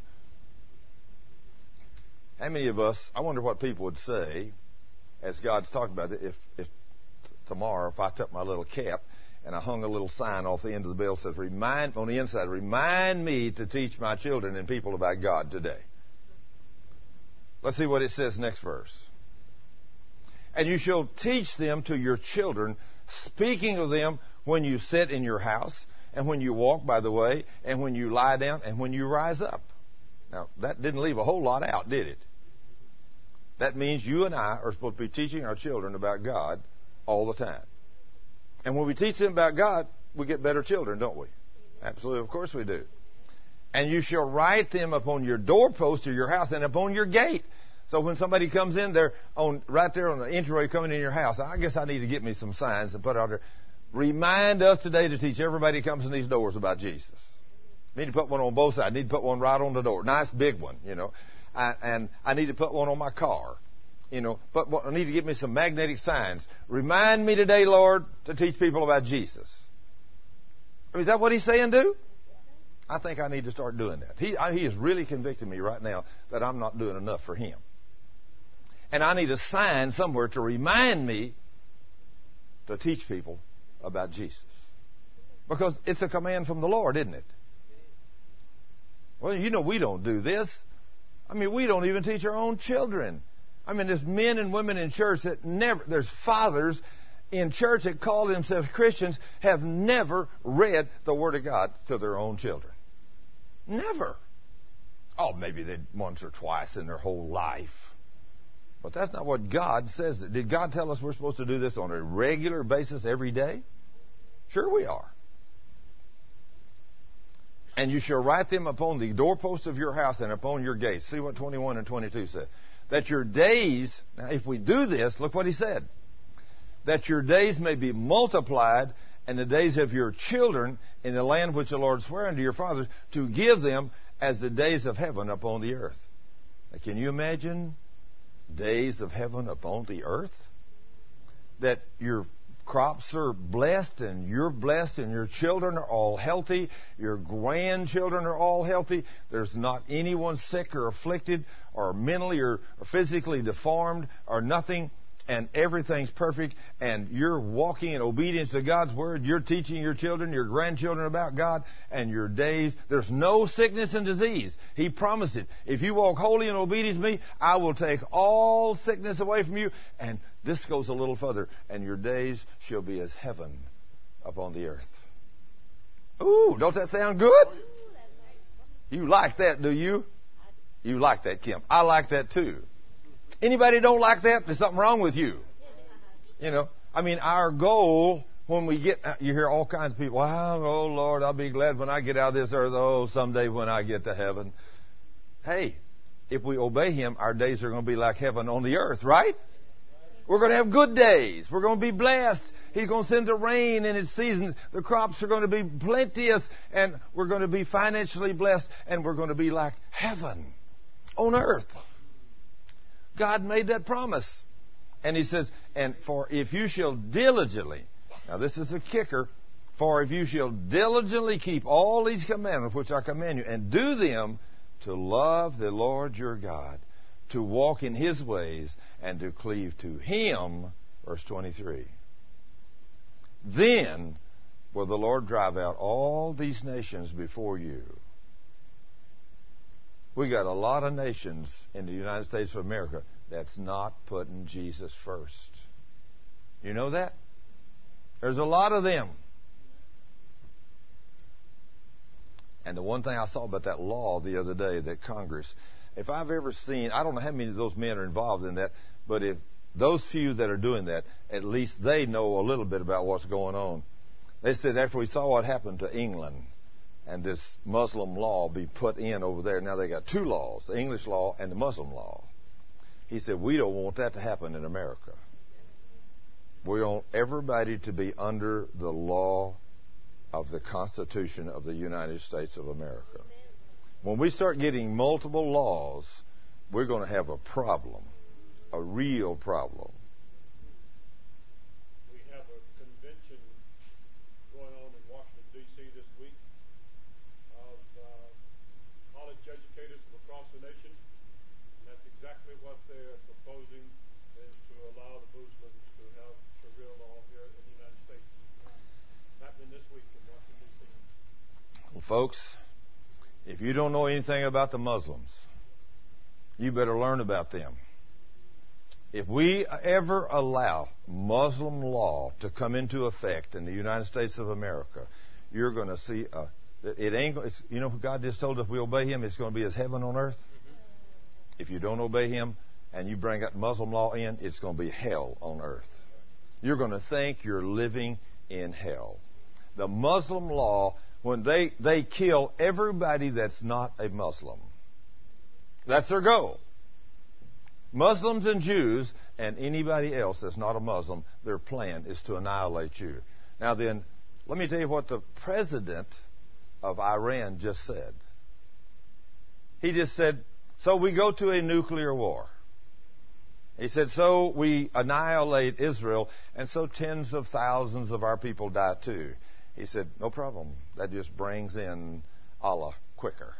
A: How many of us, I wonder what people would say as God's talking about it, if tomorrow, if I took my little cap and I hung a little sign off the end of the bill that says, on the inside, remind me to teach my children and people about God today. Let's see what it says next verse. And you shall teach them to your children, speaking of them when you sit in your house, and when you walk by the way, and when you lie down, and when you rise up. Now, that didn't leave a whole lot out, did it? That means you and I are supposed to be teaching our children about God all the time. And when we teach them about God, we get better children, don't we? Absolutely, of course we do. And you shall write them upon your doorpost of your house and upon your gate. So when somebody comes in there, right there on the entryway coming in your house, I guess I need to get me some signs and put out there. Remind us today to teach everybody who comes in these doors about Jesus. Need to put one on both sides. Need to put one right on the door. Nice big one, you know. And I need to put one on my car. You know, I need to get me some magnetic signs. Remind me today, Lord, to teach people about Jesus. Is that what he's saying do? I think I need to start doing that. He is really convicting me right now that I'm not doing enough for him. And I need a sign somewhere to remind me to teach people about Jesus. Because it's a command from the Lord, isn't it? Well, you know we don't do this. I mean, we don't even teach our own children. I mean, there's men and women in church that there's fathers in church that call themselves Christians, have never read the Word of God to their own children. Never. Oh, maybe they once or twice in their whole life. But that's not what God says. Did God tell us we're supposed to do this on a regular basis every day? Sure we are. And you shall write them upon the doorposts of your house and upon your gates. See what 21 and 22 said. That your days, now if we do this, look what he said. That your days may be multiplied, and the days of your children in the land which the Lord sware unto your fathers, to give them as the days of heaven upon the earth. Now, can you imagine days of heaven upon the earth? That your crops are blessed, and you're blessed, and your children are all healthy, your grandchildren are all healthy, there's not anyone sick or afflicted or mentally or physically deformed or nothing, and everything's perfect, and you're walking in obedience to God's Word, you're teaching your children, your grandchildren about God, and your days, there's no sickness and disease. He promised it. If you walk holy in obedience to me, I will take all sickness away from you. And this goes a little further, and your days shall be as heaven upon the earth. Ooh, don't that sound good? You like that, do you? You like that, Kim. I like that too. Anybody don't like that? There's something wrong with you. You know, I mean, our goal when we get, you hear all kinds of people, oh Lord, I'll be glad when I get out of this earth. Oh, someday when I get to heaven. Hey, if we obey Him, our days are going to be like heaven on the earth, right? We're going to have good days. We're going to be blessed. He's going to send the rain in its season. The crops are going to be plenteous, and we're going to be financially blessed, and we're going to be like heaven on earth. God made that promise. And He says, and for if you shall diligently, now this is a kicker, for if you shall diligently keep all these commandments which I command you, and do them, to love the Lord your God, to walk in His ways, and to cleave to Him, verse 23. Then will the Lord drive out all these nations before you. We got a lot of nations in the United States of America that's not putting Jesus first. You know that? There's a lot of them. And the one thing I saw about that law the other day, that Congress, if I've ever seen, I don't know how many of those men are involved in that, but if those few that are doing that, at least they know a little bit about what's going on. They said after we saw what happened to England and this Muslim law be put in over there, now they got two laws, the English law and the Muslim law. He said, we don't want that to happen in America. We want everybody to be under the law of the Constitution of the United States of America. When we start getting multiple laws, we're going to have a problem, a real problem.
B: We have a convention going on in Washington, D.C. this week of college educators from across the nation. And that's exactly what they're proposing, is to allow the Muslims to have Sharia law here in the United States. It's happening this week in Washington, D.C.
A: Well, folks, if you don't know anything about the Muslims, you better learn about them. If we ever allow Muslim law to come into effect in the United States of America, you're going to see God just told us if we obey Him, it's going to be as heaven on earth. If you don't obey Him and you bring that Muslim law in, it's going to be hell on earth. You're going to think you're living in hell. The Muslim law, when they kill everybody that's not a Muslim. That's their goal. Muslims and Jews and anybody else that's not a Muslim, their plan is to annihilate you. Now then, let me tell you what the president of Iran just said. He just said, so we go to a nuclear war. He said, so we annihilate Israel, and so tens of thousands of our people die too. He said, no problem. That just brings in Allah quicker.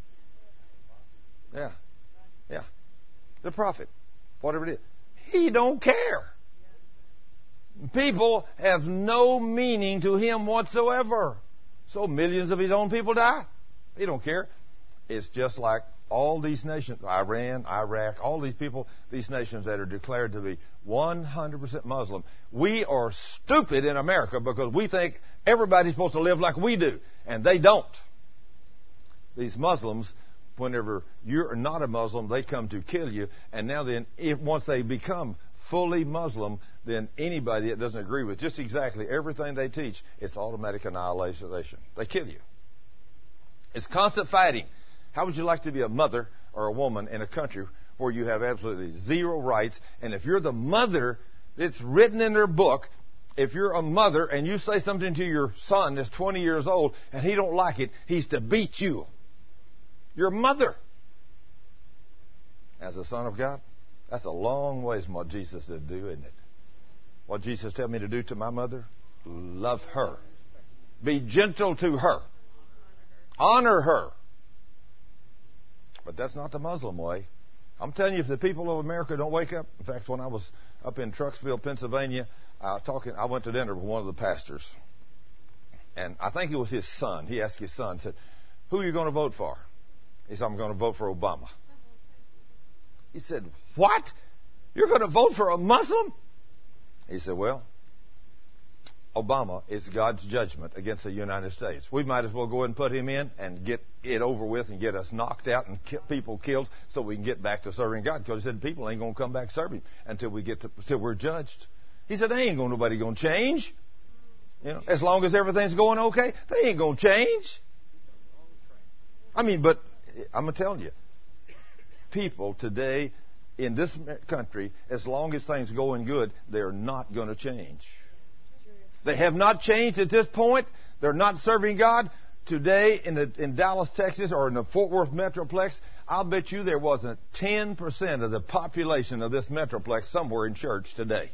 A: Yeah. The prophet, whatever it is, he don't care. People have no meaning to him whatsoever. So millions of his own people die. He don't care. It's just like all these nations, Iran, Iraq, all these people, these nations that are declared to be 100% Muslim. We are stupid in America because we think everybody's supposed to live like we do, and they don't. These Muslims, whenever you're not a Muslim, they come to kill you. And now then, once they become fully Muslim, then anybody that doesn't agree with just exactly everything they teach, it's automatic annihilation. They kill you. It's constant fighting. How would you like to be a mother or a woman in a country where you have absolutely zero rights? And if you're the mother, it's written in their book, if you're a mother and you say something to your son that's 20 years old and he don't like it, he's to beat you. Your mother. As a son of God, that's a long ways from what Jesus did do, isn't it? What Jesus tell me to do to my mother? Love her. Be gentle to her. Honor her. But that's not the Muslim way. I'm telling you, if the people of America don't wake up, in fact, when I was up in Trucksville, Pennsylvania, I went to dinner with one of the pastors. And I think it was his son. He asked his son, said, who are you going to vote for? He said, I'm going to vote for Obama. He said, what? You're going to vote for a Muslim? He said, well, Obama is God's judgment against the United States. We might as well go ahead and put him in and get it over with and get us knocked out and people killed so we can get back to serving God. Because he said people ain't going to come back serving until we're judged. He said, nobody going to change. As long as everything's going okay, they ain't going to change. But I'm going to tell you, people today in this country, as long as things going good, they're not going to change. They have not changed at this point. They're not serving God. Today in Dallas, Texas, or in the Fort Worth Metroplex, I'll bet you there wasn't 10% of the population of this Metroplex somewhere in church today.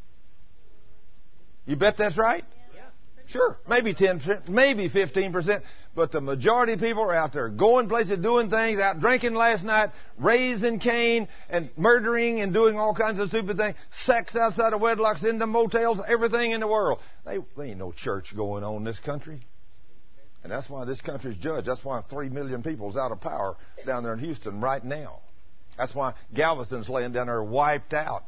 A: You bet that's right? Yeah. Sure. Maybe 10%, maybe 15%. But the majority of people are out there going places, doing things, out drinking last night, raising Cain, and murdering and doing all kinds of stupid things, sex outside of wedlocks, into motels, everything in the world. There ain't no church going on in this country. And that's why this country's judged. That's why 3 million people is out of power down there in Houston right now. That's why Galveston's laying down there wiped out.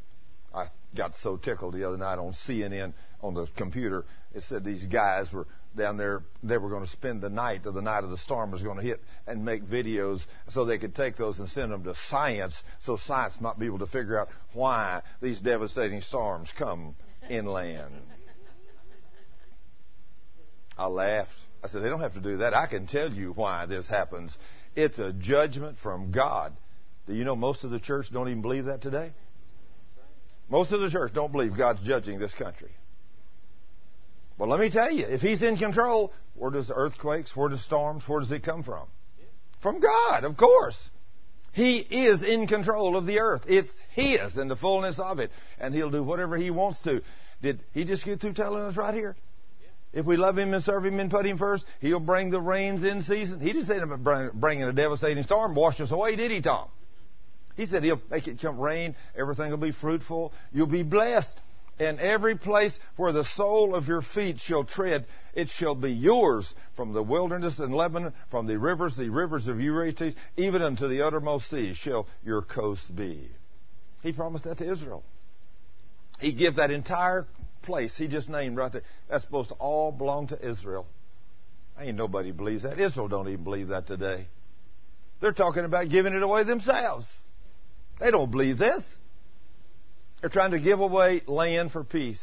A: I got so tickled the other night on CNN on the computer. It said these guys were down there. They were going to spend the night of the storm was going to hit and make videos so they could take those and send them to science so science might be able to figure out why these devastating storms come inland. I laughed. I said, they don't have to do that. I can tell you why this happens. It's a judgment from God. Do you know most of the church don't even believe that today? Most of the church don't believe God's judging this country. Well, let me tell you, if He's in control, where does the earthquakes, where does storms, where does it come from? From God, of course. He is in control of the earth. It's His and the fullness of it. And He'll do whatever He wants to. Did He just get through telling us right here? If we love Him and serve Him and put Him first, He'll bring the rains in season. He didn't say about bringing a devastating storm, wash us away, did He, Tom? He said He'll make it come rain. Everything will be fruitful. You'll be blessed. And every place where the sole of your feet shall tread, it shall be yours. From the wilderness in Lebanon, from the rivers of Euphrates, even unto the uttermost seas shall your coast be. He promised that to Israel. He gave that entire place He just named right there. That's supposed to all belong to Israel. Ain't nobody believes that. Israel don't even believe that today. They're talking about giving it away themselves. They don't believe this. They're trying to give away land for peace.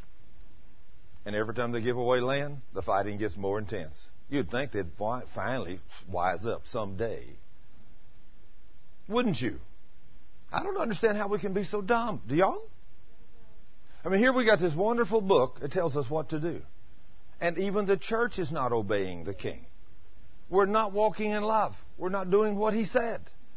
A: And every time they give away land, the fighting gets more intense. You'd think they'd finally wise up someday. Wouldn't you? I don't understand how we can be so dumb. Do y'all? I mean, here we got this wonderful book that tells us what to do. And even the church is not obeying the King. We're not walking in love. We're not doing what He said.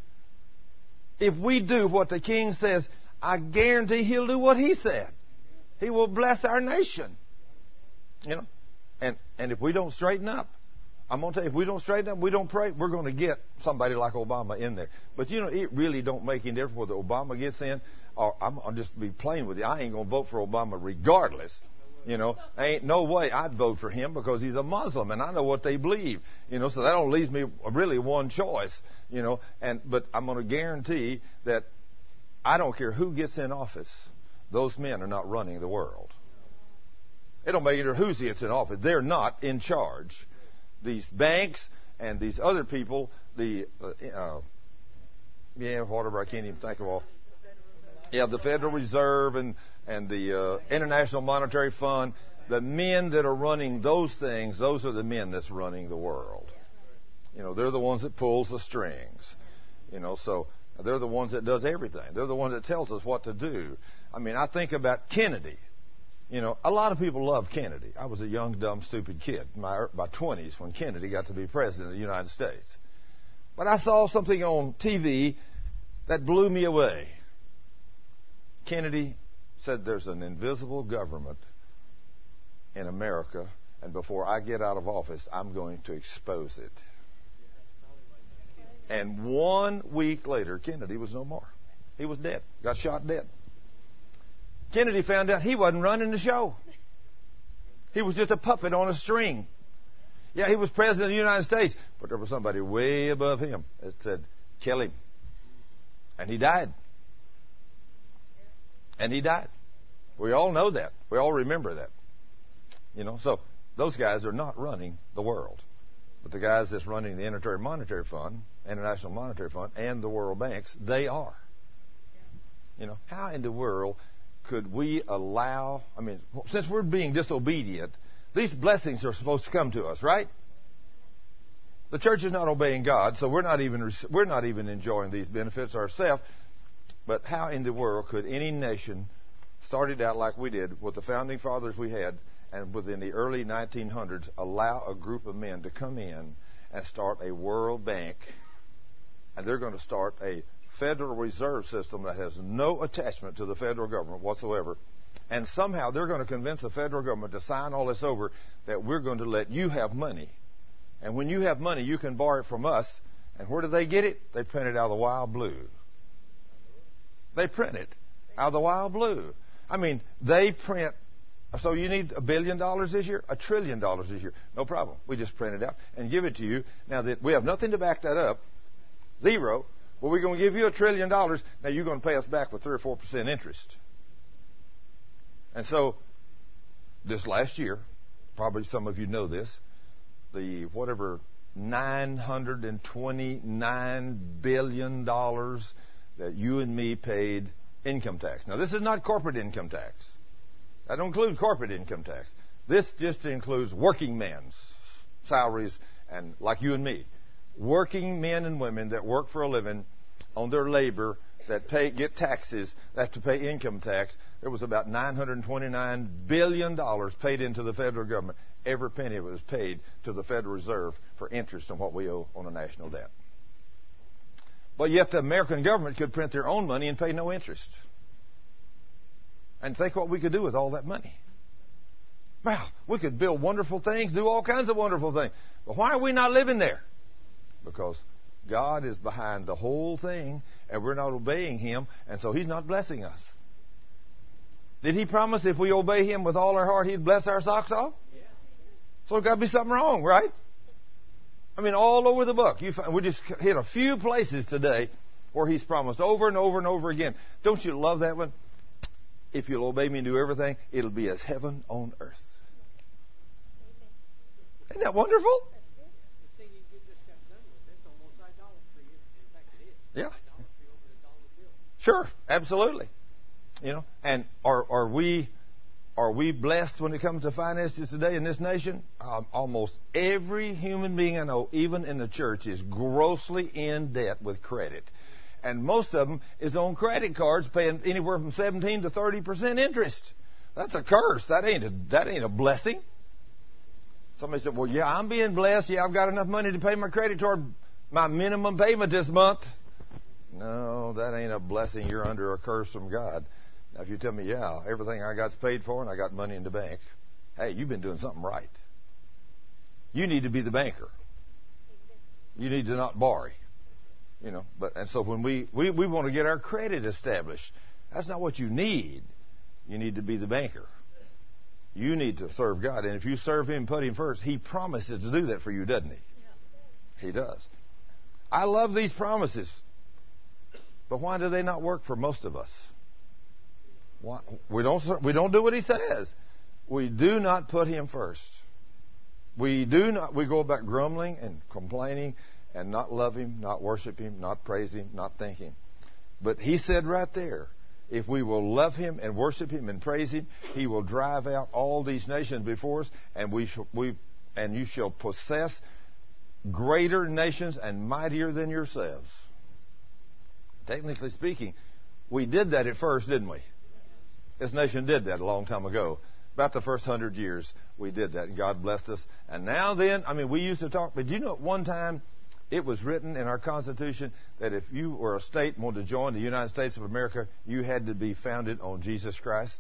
A: If we do what the King says, I guarantee He'll do what He said. He will bless our nation. You know? And if we don't straighten up, I'm going to tell you, if we don't straighten up, we don't pray, we're going to get somebody like Obama in there. But you know, it really don't make any difference whether Obama gets in or I'll just be plain with you. I ain't going to vote for Obama regardless. You know, ain't no way I'd vote for him because he's a Muslim and I know what they believe. You know, so that only leaves me really one choice. You know, but I'm going to guarantee that I don't care who gets in office, those men are not running the world. It don't make it who gets in office. They're not in charge. These banks and these other people, whatever, I can't even think of all. Yeah, the Federal Reserve and the International Monetary Fund, the men that are running those things, those are the men that's running the world. You know, they're the ones that pulls the strings. You know, so they're the ones that does everything. They're the ones that tells us what to do. I mean, I think about Kennedy. You know, a lot of people love Kennedy. I was a young, dumb, stupid kid in my 20s when Kennedy got to be president of the United States. But I saw something on TV that blew me away. Kennedy said there's an invisible government in America, and before I get out of office, I'm going to expose it. And 1 week later, Kennedy was no more. He was dead. Got shot dead. Kennedy found out he wasn't running the show. He was just a puppet on a string. Yeah, he was president of the United States, but there was somebody way above him that said, kill him. And he died. And he died. We all know that. We all remember that. You know, so those guys are not running the world. But the guys that's running the International Monetary Fund, and the World Banks, they are. You know, how in the world could we allow, I mean, since we're being disobedient, these blessings are supposed to come to us, right? The church is not obeying God, so we're not even enjoying these benefits ourselves. But how in the world could any nation started out like we did with the founding fathers we had, and within the early 1900s allow a group of men to come in and start a World Bank, and they're going to start a Federal Reserve System that has no attachment to the federal government whatsoever, and somehow they're going to convince the federal government to sign all this over that we're going to let you have money. And when you have money, you can borrow it from us. And where do they get it? They print it out of the wild blue. They print it out of the wild blue. I mean, they print. So you need $1 billion this year? $1 trillion this year. No problem. We just print it out and give it to you. Now that we have nothing to back that up, zero. Well, we're going to give you $1 trillion. Now you're going to pay us back with 3 or 4% interest. And so this last year, probably some of you know this, the whatever $929 billion that you and me paid income tax. Now, this is not corporate income tax. That don't include corporate income tax. This just includes working men's salaries, and like you and me, working men and women that work for a living on their labor, that get taxes, that have to pay income tax. There was about $929 billion paid into the federal government. Every penny of it was paid to the Federal Reserve for interest on what we owe on a national debt. But yet the American government could print their own money and pay no interest. And think what we could do with all that money. Wow, we could build wonderful things, do all kinds of wonderful things. But why are we not living there? Because God is behind the whole thing, and we're not obeying Him, and so He's not blessing us. Did He promise if we obey Him with all our heart, He'd bless our socks off? Yeah. So there's got to be something wrong, right? I mean, all over the book. We just hit a few places today where He's promised over and over and over again. Don't you love that one? If you'll obey me and do everything, it'll be as heaven on earth. Isn't that wonderful? Yeah. Sure, absolutely. You know, and are we blessed when it comes to finances today in this nation? Almost every human being I know, even in the church, is grossly in debt with credit. And most of them is on credit cards paying anywhere from 17 to 30% interest. That's a curse. That ain't a blessing. Somebody said, well, yeah, I'm being blessed. Yeah, I've got enough money to pay my credit toward my minimum payment this month. No, that ain't a blessing. You're under a curse from God. Now, if you tell me, yeah, everything I got's paid for and I got money in the bank, hey, you've been doing something right. You need to be the banker. You need to not borrow. You know, and so when we want to get our credit established, that's not what you need. You need to be the banker. You need to serve God. And if you serve Him, put Him first, He promises to do that for you, doesn't He? He does. I love these promises. But why do they not work for most of us? Why? We don't do what He says. We do not put Him first. We go about grumbling and complaining and not love Him, not worship Him, not praise Him, not thank Him. But He said right there, if we will love Him and worship Him and praise Him, He will drive out all these nations before us, and you shall possess greater nations and mightier than yourselves. Technically speaking, we did that at first, didn't we? This nation did that a long time ago. About the first 100 years, we did that, and God blessed us. And now then, we used to talk, but you know, at one time, it was written in our Constitution that if you were a state and wanted to join the United States of America, you had to be founded on Jesus Christ.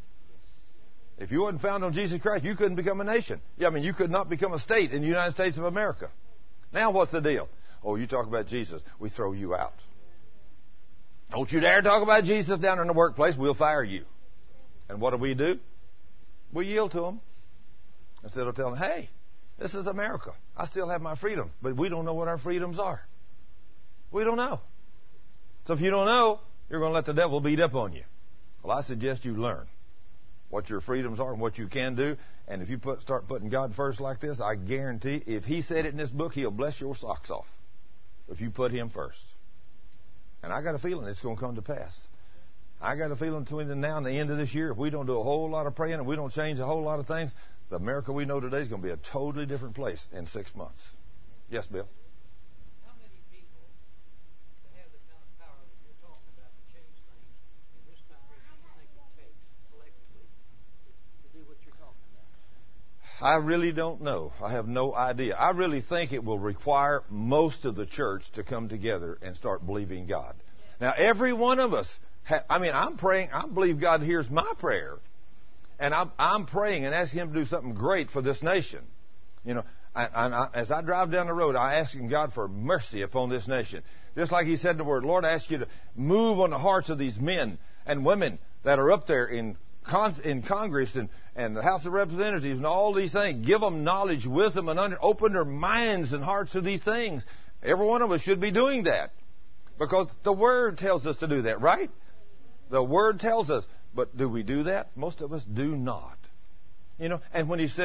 A: If you wasn't founded on Jesus Christ, you couldn't become a nation. You could not become a state in the United States of America. Now what's the deal? Oh, you talk about Jesus, we throw you out. Don't you dare talk about Jesus down in the workplace, we'll fire you. And what do? We yield to them. Instead of telling them, hey, this is America. I still have my freedom. But we don't know what our freedoms are. We don't know. So if you don't know, you're going to let the devil beat up on you. Well, I suggest you learn what your freedoms are and what you can do. And if you start putting God first like this, I guarantee if He said it in this book, He'll bless your socks off. If you put Him first. And I got a feeling it's going to come to pass. I got a feeling between now and the end of this year, if we don't do a whole lot of praying and we don't change a whole lot of things, the America we know today is going to be a totally different place in 6 months. Yes, Bill?
C: How many people that have the kind of power that you're talking about to change things in this country do you think it takes collectively to do what you're talking about?
A: I really don't know. I have no idea. I really think it will require most of the church to come together and start believing God. Now, every one of us, I'm praying. I believe God hears my prayer. And I'm praying and asking Him to do something great for this nation. You know, as I drive down the road, I ask God for mercy upon this nation. Just like He said in the Word, Lord, I ask you to move on the hearts of these men and women that are up there in Congress and the House of Representatives and all these things. Give them knowledge, wisdom, and open their minds and hearts to these things. Every one of us should be doing that. Because the Word tells us to do that, right? The Word tells us. But do we do that? Most of us do not. You know, and when He says,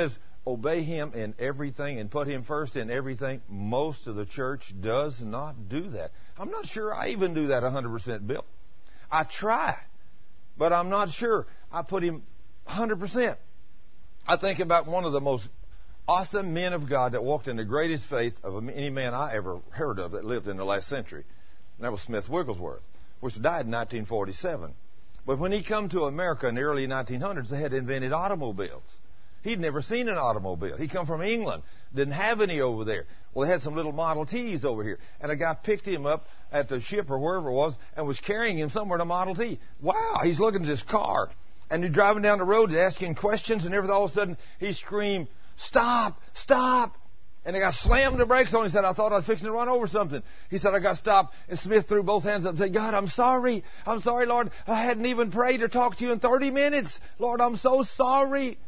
A: obey Him in everything and put Him first in everything. Most of the church does not do that. I'm not sure I even do that 100%, Bill. I try, but I'm not sure I put Him 100%. I think about one of the most awesome men of God that walked in the greatest faith of any man I ever heard of that lived in the last century. And that was Smith Wigglesworth, which died in 1947. But when he come to America in the early 1900s, they had invented automobiles. He'd never seen an automobile. He come from England, didn't have any over there. Well, they had some little Model Ts over here. And a guy picked him up at the ship or wherever it was and was carrying him somewhere in a Model T. Wow, he's looking at this car. And he's driving down the road asking questions and everything. All of a sudden, he screamed, "Stop! Stop!" And the guy slammed the brakes on him. He said, "I thought I was fixing to run over something." He said, "I got stopped." And Smith threw both hands up and said, "God, I'm sorry. I'm sorry, Lord. I hadn't even prayed or talked to you in 30 minutes. Lord, I'm so sorry."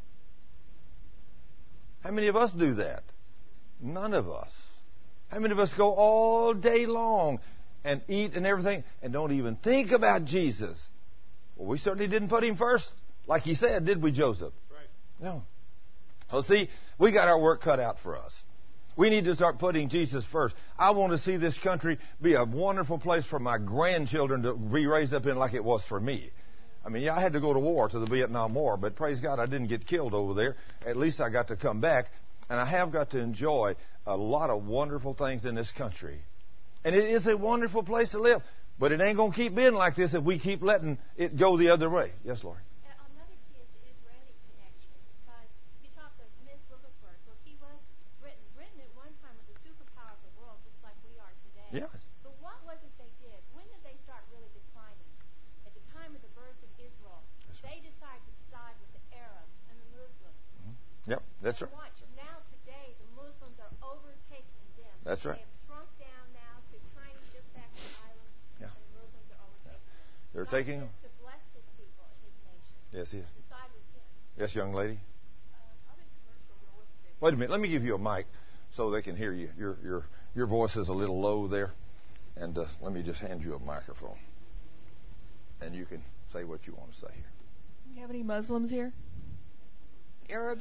A: How many of us do that? None of us. How many of us go all day long and eat and everything and don't even think about Jesus? Well, we certainly didn't put Him first, like He said, did we, Joseph?
B: Right.
A: No. Well, see, we got our work cut out for us. We need to start putting Jesus first. I want to see this country be a wonderful place for my grandchildren to be raised up in like it was for me. I mean, yeah, I had to go to war, to the Vietnam War, but praise God I didn't get killed over there. At least I got to come back, and I have got to enjoy a lot of wonderful things in this country. And it is a wonderful place to live, but it ain't going to keep being like this if we keep letting it go the other way. Yes, Lord.
D: Another key is the Israeli connection, because you talk of Smith Wigglesworth. Well, he was Britain. Britain at one time was a superpower of the world, just like we are today.
A: Yes.
D: But what was it they did? When did they start really declining? At the time of the birth of Israel, they decided to side with the Arabs and the Muslims.
A: Yep, that's right.
D: Watch, now today the Muslims are overtaking them.
A: That's right.
D: They have shrunk down now to tiny, just back to islands,
A: Yeah.
D: and the Muslims are overtaking them.
A: They're
D: God
A: taking them.
D: is to bless His people and His nation.
A: Yes, He is.
D: To side with Him.
A: Yes, young lady.
D: I'm in commercial real estate.
A: Wait a minute. Let me give you a mic so they can hear you. Your voice is a little low there. And let me just hand you a microphone. And you can say what you want to say here.
E: Do you have any Muslims here? Arabs?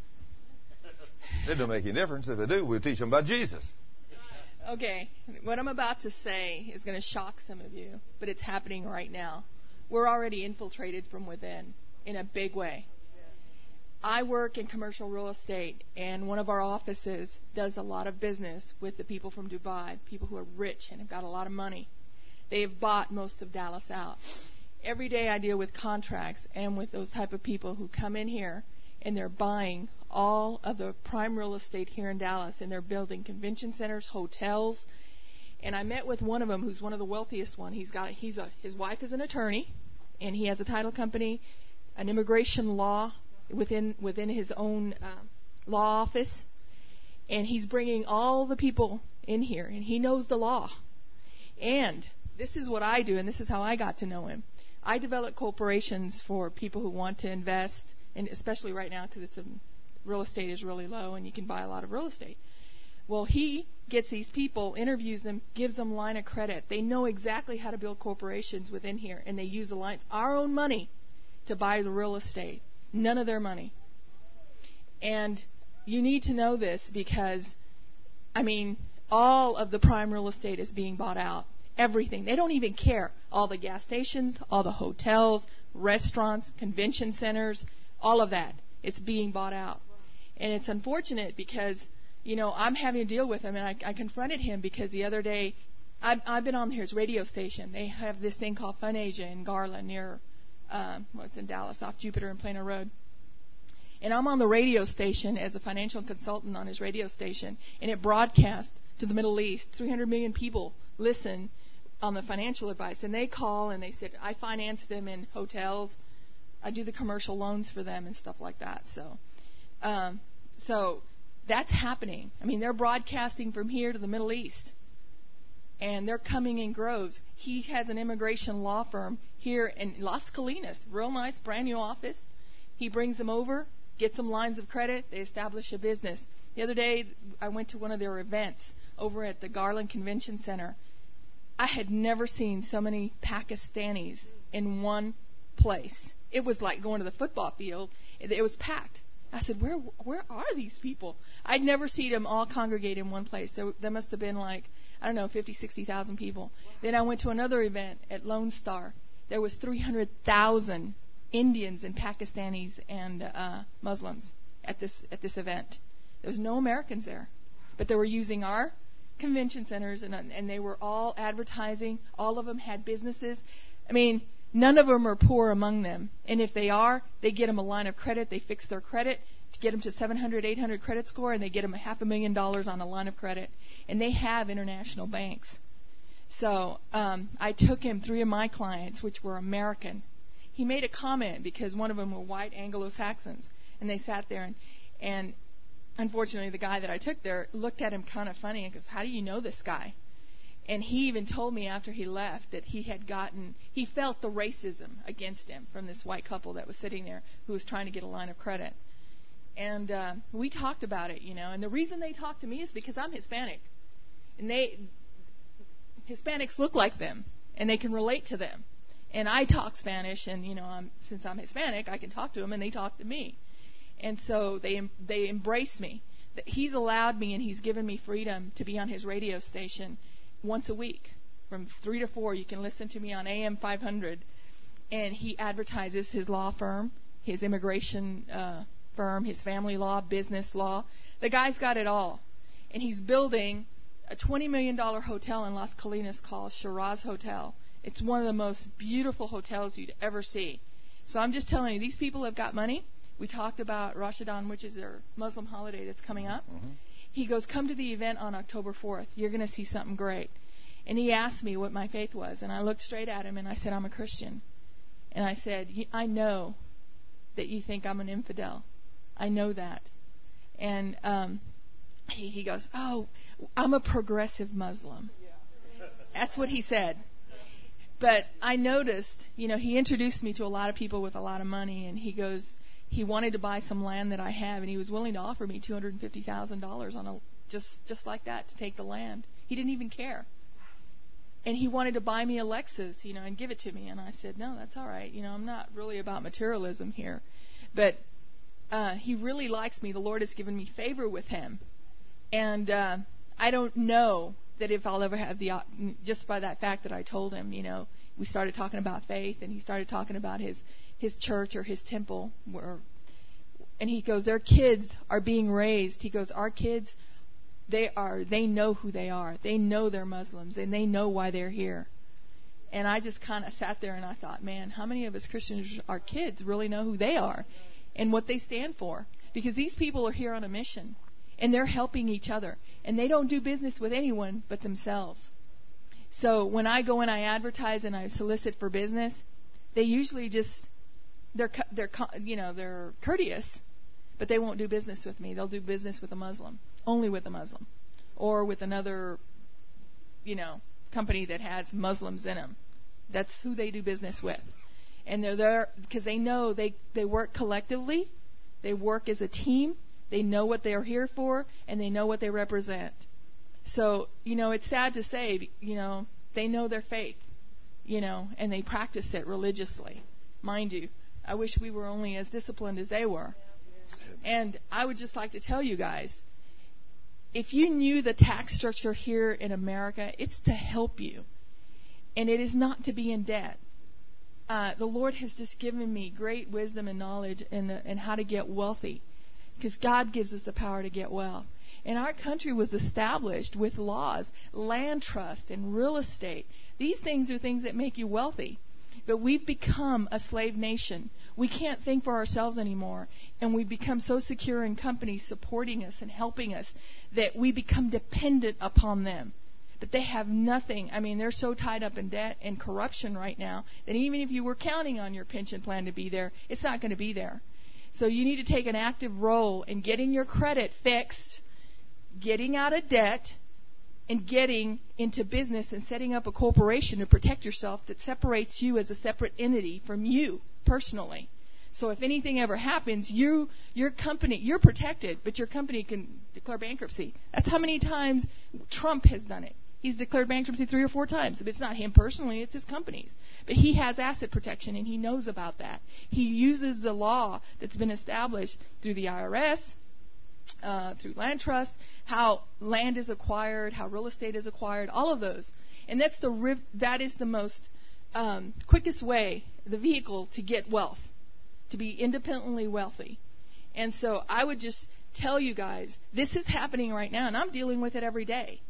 A: It don't make any difference. If they do, we'll teach them about Jesus.
E: Okay, what I'm about to say is going to shock some of you, but it's happening right now. We're already infiltrated from within in a big way. I work in commercial real estate, and one of our offices does a lot of business with the people from Dubai, people who are rich and have got a lot of money. They have bought most of Dallas out. Every day I deal with contracts and with those type of people who come in here and they're buying all of the prime real estate here in Dallas, and they're building convention centers, hotels. And I met with one of them, who's one of the wealthiest one. His wife is an attorney, and he has a title company, an immigration law within his own law office, and he's bringing all the people in here, and he knows the law. And this is what I do, and this is how I got to know him. I develop corporations for people who want to invest, and especially right now because real estate is really low and you can buy a lot of real estate. Well, he gets these people, interviews them, gives them line of credit. They know exactly how to build corporations within here, and they use the lines, our own money, to buy the real estate. None of their money. And you need to know this because, I mean, all of the prime real estate is being bought out. Everything. They don't even care. All the gas stations, all the hotels, restaurants, convention centers, all of that. It's being bought out. And it's unfortunate because, you know, I'm having to deal with him, and I confronted him because the other day, I've been on his radio station. They have this thing called Fun Asia in Garland near, it's in Dallas, off Jupiter and Plano Road. And I'm on the radio station as a financial consultant on his radio station, and it broadcasts to the Middle East. 300 million people listen on the financial advice, and they call and they said, I finance them in hotels. I do the commercial loans for them and stuff like that. So that's happening. I mean, they're broadcasting from here to the Middle East, and they're coming in groves. He has an immigration law firm here in Las Colinas, real nice, brand new office. He brings them over, gets them lines of credit. They establish a business. The other day, I went to one of their events over at the Garland Convention Center. I had never seen so many Pakistanis in one place. It was like going to the football field. It was packed. I said, where are these people? I'd never seen them all congregate in one place. There must have been like, I don't know, 50, 60,000 people. Then I went to another event at Lone Star. There was 300,000 Indians and Pakistanis and Muslims at this event. There was no Americans there, but they were using our convention centers, and they were all advertising. All of them had businesses. I mean, none of them are poor among them. And if they are, they get them a line of credit. They fix their credit to get them to 700, 800 credit score, and they get them $500,000 on a line of credit. And they have international banks. So I took him 3 of my clients, which were American. He made a comment because one of them were white Anglo-Saxons. And they sat there, and unfortunately the guy that I took there looked at him kind of funny and goes, "How do you know this guy?" And he even told me after he left that he felt the racism against him from this white couple that was sitting there who was trying to get a line of credit. And we talked about it, and the reason they talked to me is because I'm Hispanic. And Hispanics look like them, and they can relate to them. And I talk Spanish, and, since I'm Hispanic, I can talk to them, and they talk to me. And so they embrace me. He's allowed me, and he's given me freedom to be on his radio station once a week. From 3 to 4, you can listen to me on AM 500. And he advertises his law firm, his immigration firm, his family law, business law. The guy's got it all. And he's building a $20 million hotel in Las Colinas called Shiraz Hotel. It's one of the most beautiful hotels you'd ever see. So I'm just telling you, these people have got money. We talked about Rosh Hashanah, which is their Muslim holiday that's coming up. Mm-hmm. He goes, "Come to the event on October 4th. You're going to see something great." And he asked me what my faith was. And I looked straight at him and I said, "I'm a Christian." And I said, "I know that you think I'm an infidel. I know that." And he goes, "Oh, I'm a progressive Muslim." That's what he said. But I noticed, he introduced me to a lot of people with a lot of money, and he goes, he wanted to buy some land that I have, and he was willing to offer me $250,000 on just like that to take the land. He didn't even care. And he wanted to buy me a Lexus, and give it to me. And I said, "No, that's all right. I'm not really about materialism here." But he really likes me. The Lord has given me favor with him. And I don't know that if I'll ever have just by that fact that I told him, we started talking about faith, and he started talking about his church or his temple, and he goes, "Their kids are being raised." He goes, "Our kids, they know who they are. They know they're Muslims, and they know why they're here." And I just kind of sat there and I thought, man, how many of us Christians, our kids, really know who they are and what they stand for? Because these people are here on a mission, and they're helping each other, and they don't do business with anyone but themselves. So when I go and I advertise and I solicit for business, they usually they're courteous, but they won't do business with me. They'll do business with a Muslim, only with a Muslim, or with another, company that has Muslims in them. That's who they do business with. And they're there because they know they work collectively. They work as a team. They know what they're here for, and they know what they represent. So, it's sad to say, they know their faith, and they practice it religiously. Mind you, I wish we were only as disciplined as they were. And I would just like to tell you guys, if you knew the tax structure here in America, it's to help you. And it is not to be in debt. The Lord has just given me great wisdom and knowledge in how to get wealthy, because God gives us the power to get wealth. And our country was established with laws, land trust, and real estate. These things are things that make you wealthy. But we've become a slave nation. We can't think for ourselves anymore. And we've become so secure in companies supporting us and helping us that we become dependent upon them. But they have nothing. I mean, they're so tied up in debt and corruption right now that even if you were counting on your pension plan to be there, it's not going to be there. So you need to take an active role in getting your credit fixed, getting out of debt, and getting into business and setting up a corporation to protect yourself that separates you as a separate entity from you personally. So if anything ever happens, your company, you're protected, but your company can declare bankruptcy. That's how many times Trump has done it. He's declared bankruptcy 3 or 4 times. But it's not him personally, it's his companies. But he has asset protection, and he knows about that. He uses the law that's been established through the IRS, through land trust, how land is acquired, how real estate is acquired, all of those. And that is the most quickest way, the vehicle to get wealth, to be independently wealthy. And so I would just tell you guys, this is happening right now, and I'm dealing with it every day.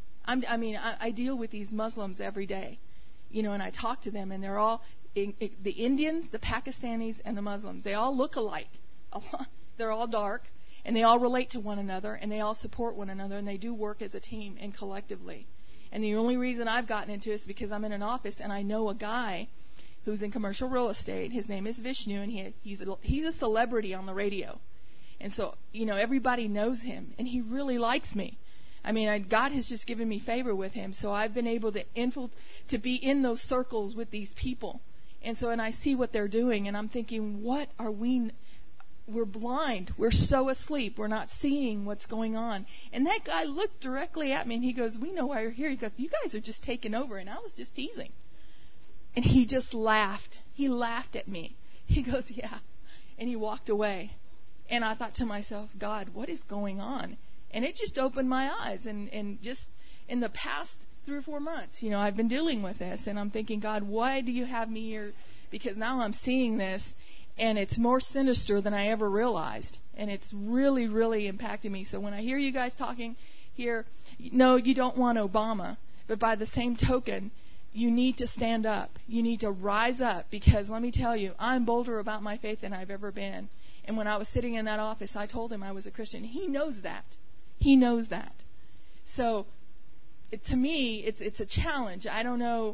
E: I deal with these Muslims every day, and I talk to them, and they're all the Indians, the Pakistanis, and the Muslims. They all look alike. They're all dark, and they all relate to one another, and they all support one another, and they do work as a team and collectively. And the only reason I've gotten into it is because I'm in an office, and I know a guy who's in commercial real estate. His name is Vishnu, and he's a celebrity on the radio. And so, everybody knows him, and he really likes me. God has just given me favor with him, so I've been able to be in those circles with these people. And I see what they're doing, and I'm thinking, what are we? We're blind. We're so asleep. We're not seeing what's going on. And that guy looked directly at me, and he goes, "We know why you're here." He goes, "You guys are just taking over," and I was just teasing. And he just laughed. He laughed at me. He goes, "Yeah," and he walked away. And I thought to myself, God, what is going on? And it just opened my eyes. And just in the past 3 or 4 months, I've been dealing with this. And I'm thinking, God, why do you have me here? Because now I'm seeing this, and it's more sinister than I ever realized. And it's really, really impacted me. So when I hear you guys talking here, no, you don't want Obama. But by the same token, you need to stand up. You need to rise up. Because let me tell you, I'm bolder about my faith than I've ever been. And when I was sitting in that office, I told him I was a Christian. He knows that. He knows that. So, to me, it's a challenge. I don't know.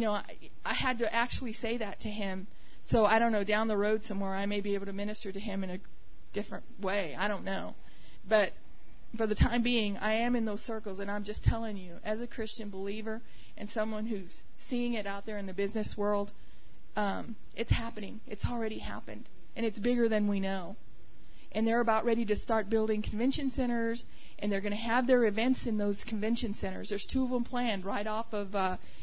E: I had to actually say that to him. So, I don't know, down the road somewhere, I may be able to minister to him in a different way. I don't know. But for the time being, I am in those circles, and I'm just telling you, as a Christian believer and someone who's seeing it out there in the business world, it's happening. It's already happened. And it's bigger than we know. And they're about ready to start building convention centers, and they're going to have their events in those convention centers. There's 2 of them planned right off of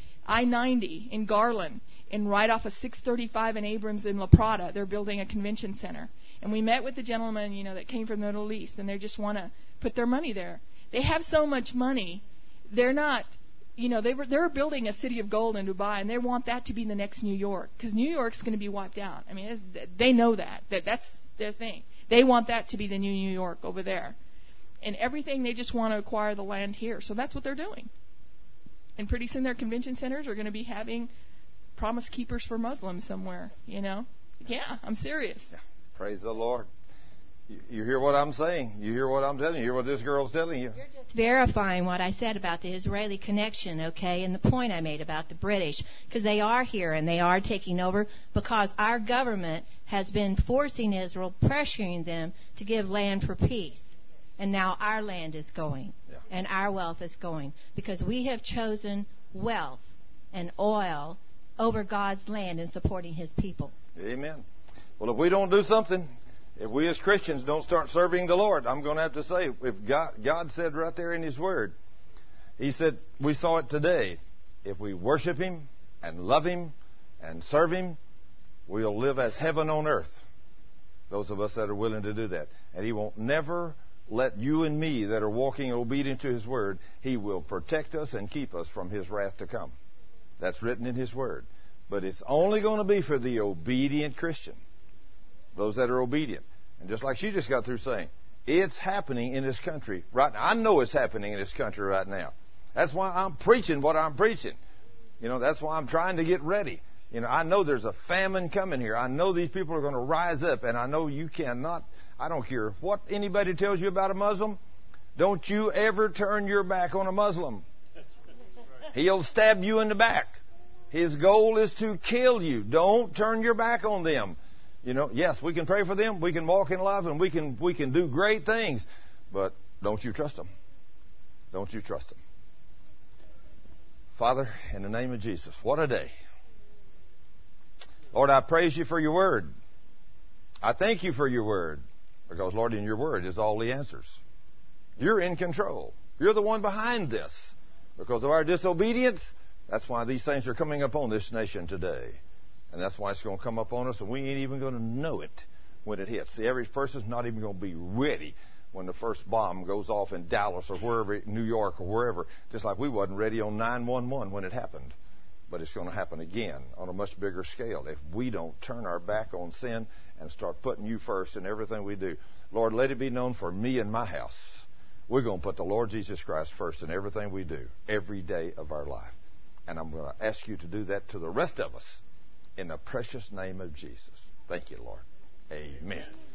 E: I-90 in Garland, and right off of 635 in Abrams in La Prada. They're building a convention center. And we met with the gentleman, that came from the Middle East, and they just want to put their money there. They have so much money, they're not... they're building a city of gold in Dubai, and they want that to be the next New York, because New York's going to be wiped out. They know that's their thing. They want that to be the new New York over there, and everything they just want to acquire the land here. So that's what they're doing. And pretty soon their convention centers are going to be having Promise Keepers for Muslims somewhere. Yeah, I'm serious.
A: Yeah. Praise the Lord. You hear what I'm saying? You hear what I'm telling you? You hear what this girl's telling you?
F: You're just verifying what I said about the Israeli connection, okay, and the point I made about the British, because they are here and they are taking over because our government has been forcing Israel, pressuring them to give land for peace. And now our land is going, and our wealth is going, because we have chosen wealth and oil over God's land and supporting His people.
A: Amen. Well, if we don't do something, if we as Christians don't start serving the Lord, I'm going to have to say, if God said right there in His Word, He said, we saw it today, if we worship Him and love Him and serve Him, we'll live as heaven on earth. Those of us that are willing to do that. And He won't never let you and me that are walking obedient to His Word, He will protect us and keep us from His wrath to come. That's written in His Word. But it's only going to be for the obedient Christian. Those that are obedient. And just like she just got through saying, it's happening in this country right now. I know it's happening in this country right now. That's why I'm preaching what I'm preaching. That's why I'm trying to get ready. I know there's a famine coming here. I know these people are going to rise up, and I know you cannot. I don't care what anybody tells you about a Muslim. Don't you ever turn your back on a Muslim. He'll stab you in the back. His goal is to kill you. Don't turn your back on them. Yes, we can pray for them. We can walk in love, and we can do great things. But don't you trust them. Don't you trust them. Father, in the name of Jesus, what a day. Lord, I praise you for your word. I thank you for your word. Because, Lord, in your word is all the answers. You're in control. You're the one behind this. Because of our disobedience, that's why these things are coming upon this nation today. And that's why it's going to come upon us, and we ain't even going to know it when it hits. The average person's not even going to be ready when the first bomb goes off in Dallas or wherever, New York or wherever, just like we wasn't ready on 9/11 when it happened. But it's going to happen again on a much bigger scale if we don't turn our back on sin and start putting you first in everything we do. Lord, let it be known for me and my house. We're going to put the Lord Jesus Christ first in everything we do, every day of our life. And I'm going to ask you to do that to the rest of us in the precious name of Jesus. Thank you, Lord. Amen.